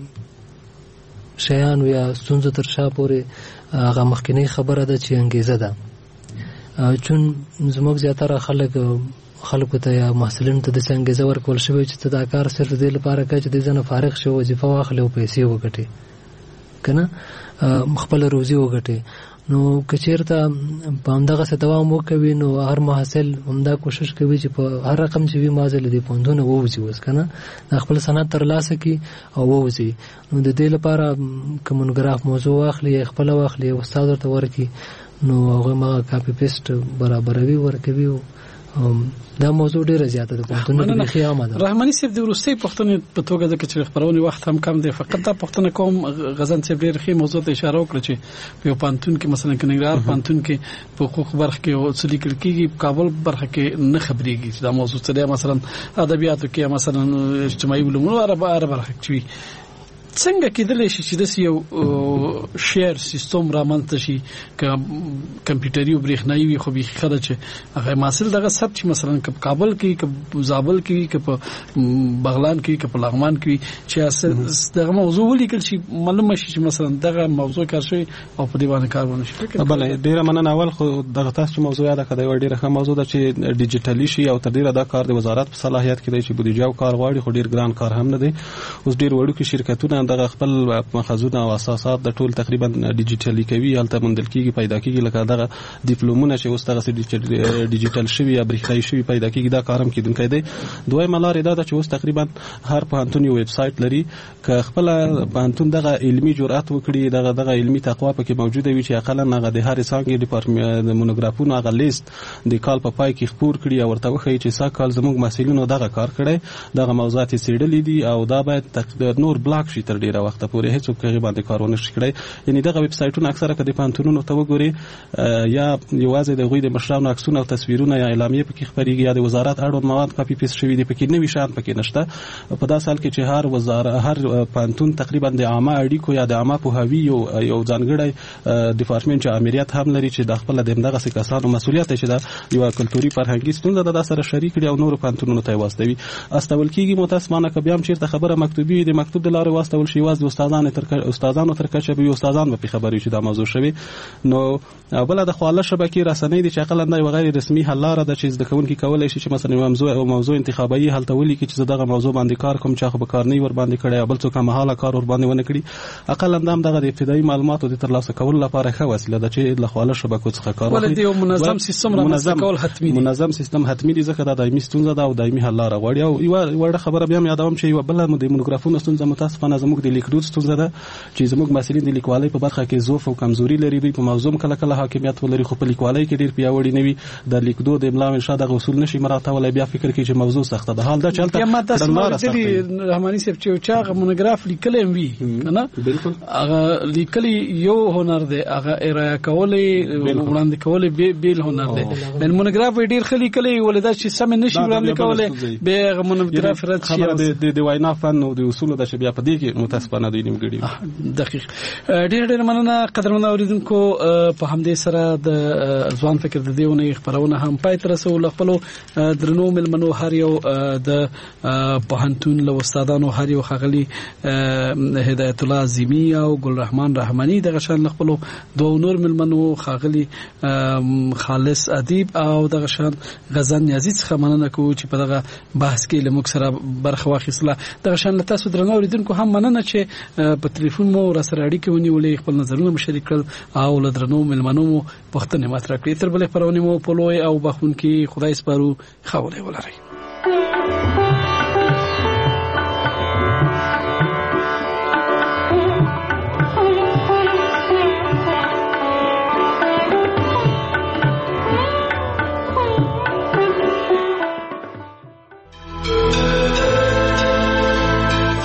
شیانو یا ستونزو تر شا پورې هغه مخکینۍ خبره ده چې انګیزه ده. چون زموږ زیاتره خلک خلکو ته یا محصلینو ته داسې انګیزه ورکول شوې چې ته دا کار صرف د دې لپاره کوې چې دې ځنه فارغ شي، وظیفه واخلې او پیسې وګټې، که نه خپله روزي وګټې. نو که چېرته په همدغسې دوام وکوي نو هر محصل همدا کوشش کوي چې په هر رقم چې وي ما زه له دې پوهنتونه ووځي، اوس که نه دا خپل سند ترلاسه کړي او ووځي. نو د دې لپاره که مونوګراف موضوع واخلي یا خپله واخلي یا استاد ورته ورکړي نو هغوی هغه کاپي پیسټ برابروي ورکوي. دا موضوع ډیره زیاته ده، پښتون د بخي عامه ده. رحماني صاحب د وروستي پښتون په توګه د کچې خبرونې وخت هم کم دی، فقط دا پښتون کوم غزن صاحب ډیر ښه موضوع ته اشاره وکړه چې په یو پانتون کې مثلا کنيګرار پانتون کې په حقوق برخه کې او څه لیکل کېږي، په کابل برخه کې نه خبرېږي چې دا موضوع څه دی. مثلا ادبیاتو کې مثلا اجتماعي علومو عرب عرب برخه کې څنګه کېدلی شي چې داسې یو شیر سیستم رامنځته شي که کمپیوټري او برېښنایي وي، خو بیخي ښه ده چې هغه محصل دغه ثبت شي، مثلا که په کابل کې که په زابل کې وي که په بغلان کې وي که په لغمان کې وي، چې دغه موضوع ولیکل شي، معلومه شي چې مثلا دغه موضوع کار شوی او په دې باندې کار ونه شي. بله ډېره مننه. اول خو دغه تاسو چې موضوع یاده کړه یوه ډېره ښه موضوع ده چې ډیجیټلي شي او تر ډېره دا کار د وزارت په صلاحیت کې دی چې بودیجه او کار غواړي، خو ډېر ګران کار هم نه دی. اوس ډېر وړوکي شرکتونه دغه خپل مخزونه او اساسات د ټول تقریبا ډیجیټلي کوي، هلته موندل کېږي پیدا کېږي، لکه دغه ډیپلومونه چې اوس دغسې ډیجیټل شوي یا برېښنایي شوي پیدا کېږي، دا کار هم کېدونکی دی. دویمه لارې دا ده چې اوس تقریبا هر پوهنتون یو ویب سایټ لري، که خپله پوهنتون دغه علمي جرأت وکړي، دغه دغه علمي تقوا پکې موجوده وي چې اقلا هغه د هرې څانګې ډیپارټمنټ د مونوګرافونو هغه لیست د کال په پای کې خپور کړي او ورته وښیي چې سږ کال زموږ محصلینو دغه کار کړی، دغه موضوعات یې څېړلي دي او دا باید نور بلاک شي تر ډېره وخته پورې هیڅوک هغې باندې کارونه شي کړی. یعنې دغه ویب سایټونه اکثره که د پوهنتونونو ته وګورې یا یوازې د هغوی د مشرانو عکسونه او تصویرونه یا اعلامیې پکې خپرېږي یا د وزارت اړوند مواد کاپي پیسټ شوي دي، پکې نوي شیان پکې نشته. په داسې حال کې چې هر وزارت هر پوهنتون تقریبا د عامه اړیکو یا د عامه پوهاوي یو یو ځانګړی ډپارټمنټ چې امریت هم لري چې د خپله د همدغسې کسانو مسؤلیت دی چې دا یوه کلتوري فرهنګي ستونزه ده دا سره شریک کړي او نورو پوهنتونونو ته یې واستوي. استول کېږي متاسفانه که بیا هم چېرته خبره مکتوبي وي د مکتوب د لارې واستول شي، یوازې د استادانو تر استادانو تر کچه به استادان به خبرې چې دا موضوع شوی. نو بل د خواله شبکې رسنۍ دي چې اقلا دا یو غیر رسمي حل لاره ده چې زده کوونکي کولی شي چې مثلا موضوع او موضوع انتخابي هلته ولیکي چې زه دغه موضوع باندې کار کوم، چا خو به کار نه ور باندې کړی او بل څوک هم حاله کار ور باندې ونه کړي. اقلا دا هم دغه د ابتدایي معلوماتو د ترلاسه کولو لپاره ښه وسیله ده چې له خواله شبکو څخه کار واخلي. ولې د منظم سیستم رامنځته کول حتمي دي، منظم سیستم حتمي دي ځکه دا دایمي ستونزه ده او دایمي حل لاره غواړي. او یوه وړه خبره بیا هم یادوم چې یوه بله د مونوګرافونو ستونزه متاسفانه زموږ د لیکدود ستونزه ده چې زموږ محصلین د لیکوالۍ په برخه کې ضعف او کمزوري لري، دوی په موضوع کله کله حاکمیت ولري خو په لیکوالۍ کې ډېر پیاوړي نه وي، د لیکدود املا او انشا دغه اصول نشي مراعاتولی، بیا فکر کوي چې موضوع سخته ده. حال دا چې هلته کړنلاره سخته وي. رحماني صاحب چې چا هغه مونوګراف لیکلی هم وي که نه، هغه لیکلی یو هنر دی، هغه ارایه کولی وړاندې کولی بېل هنر دی. مونوګراف یې ډېر ښه لیکلی ولې دا چې سمې نشي وړاندې کولی بیا هغه مونوګراف رد شي. خبره د وینا فن او د اصولو ده چې بیا په دې کې متاسفانه دوی نیمګړي وي. دقیق. ډېر ډېر مننه قدرمنو اورېدونکو، په همدې سره د ځوان فکر د دې اونۍ خپرونه هم پای ته رسوو. له خپلو درنو مېلمنو هر یو د پوهنتون له استادانو هر یو ښاغلي هدایت الله عظیمي او ګلرحمان رحماني، دغه شان له خپلو دوو نور مېلمنو ښاغلي خالص ادیب او دغه شان غزن نیازي څخه مننه کوو چې په دغه بحث کې له موږ سره برخه واخیستله. دغه شان له تاسو درنو اورېدونکو هم مننه چې په تلیفون مو راسره اړیکې ونیولې، خپل نظرونه مو شریک کړل او له درنو مېلمنو مو پوښتنې مطرح کړې. تر بلې خپرونې مو په لوی او بخښونکي خدای سپارو. ښه ورځ ولرئ.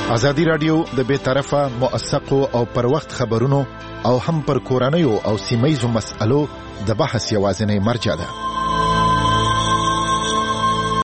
ازادي رادیو د بې طرفه موثقو او پر وخت خبرونو او هم پر کورنیو او سیمهیزو مسألو د بحث یوازینی مرجع ده.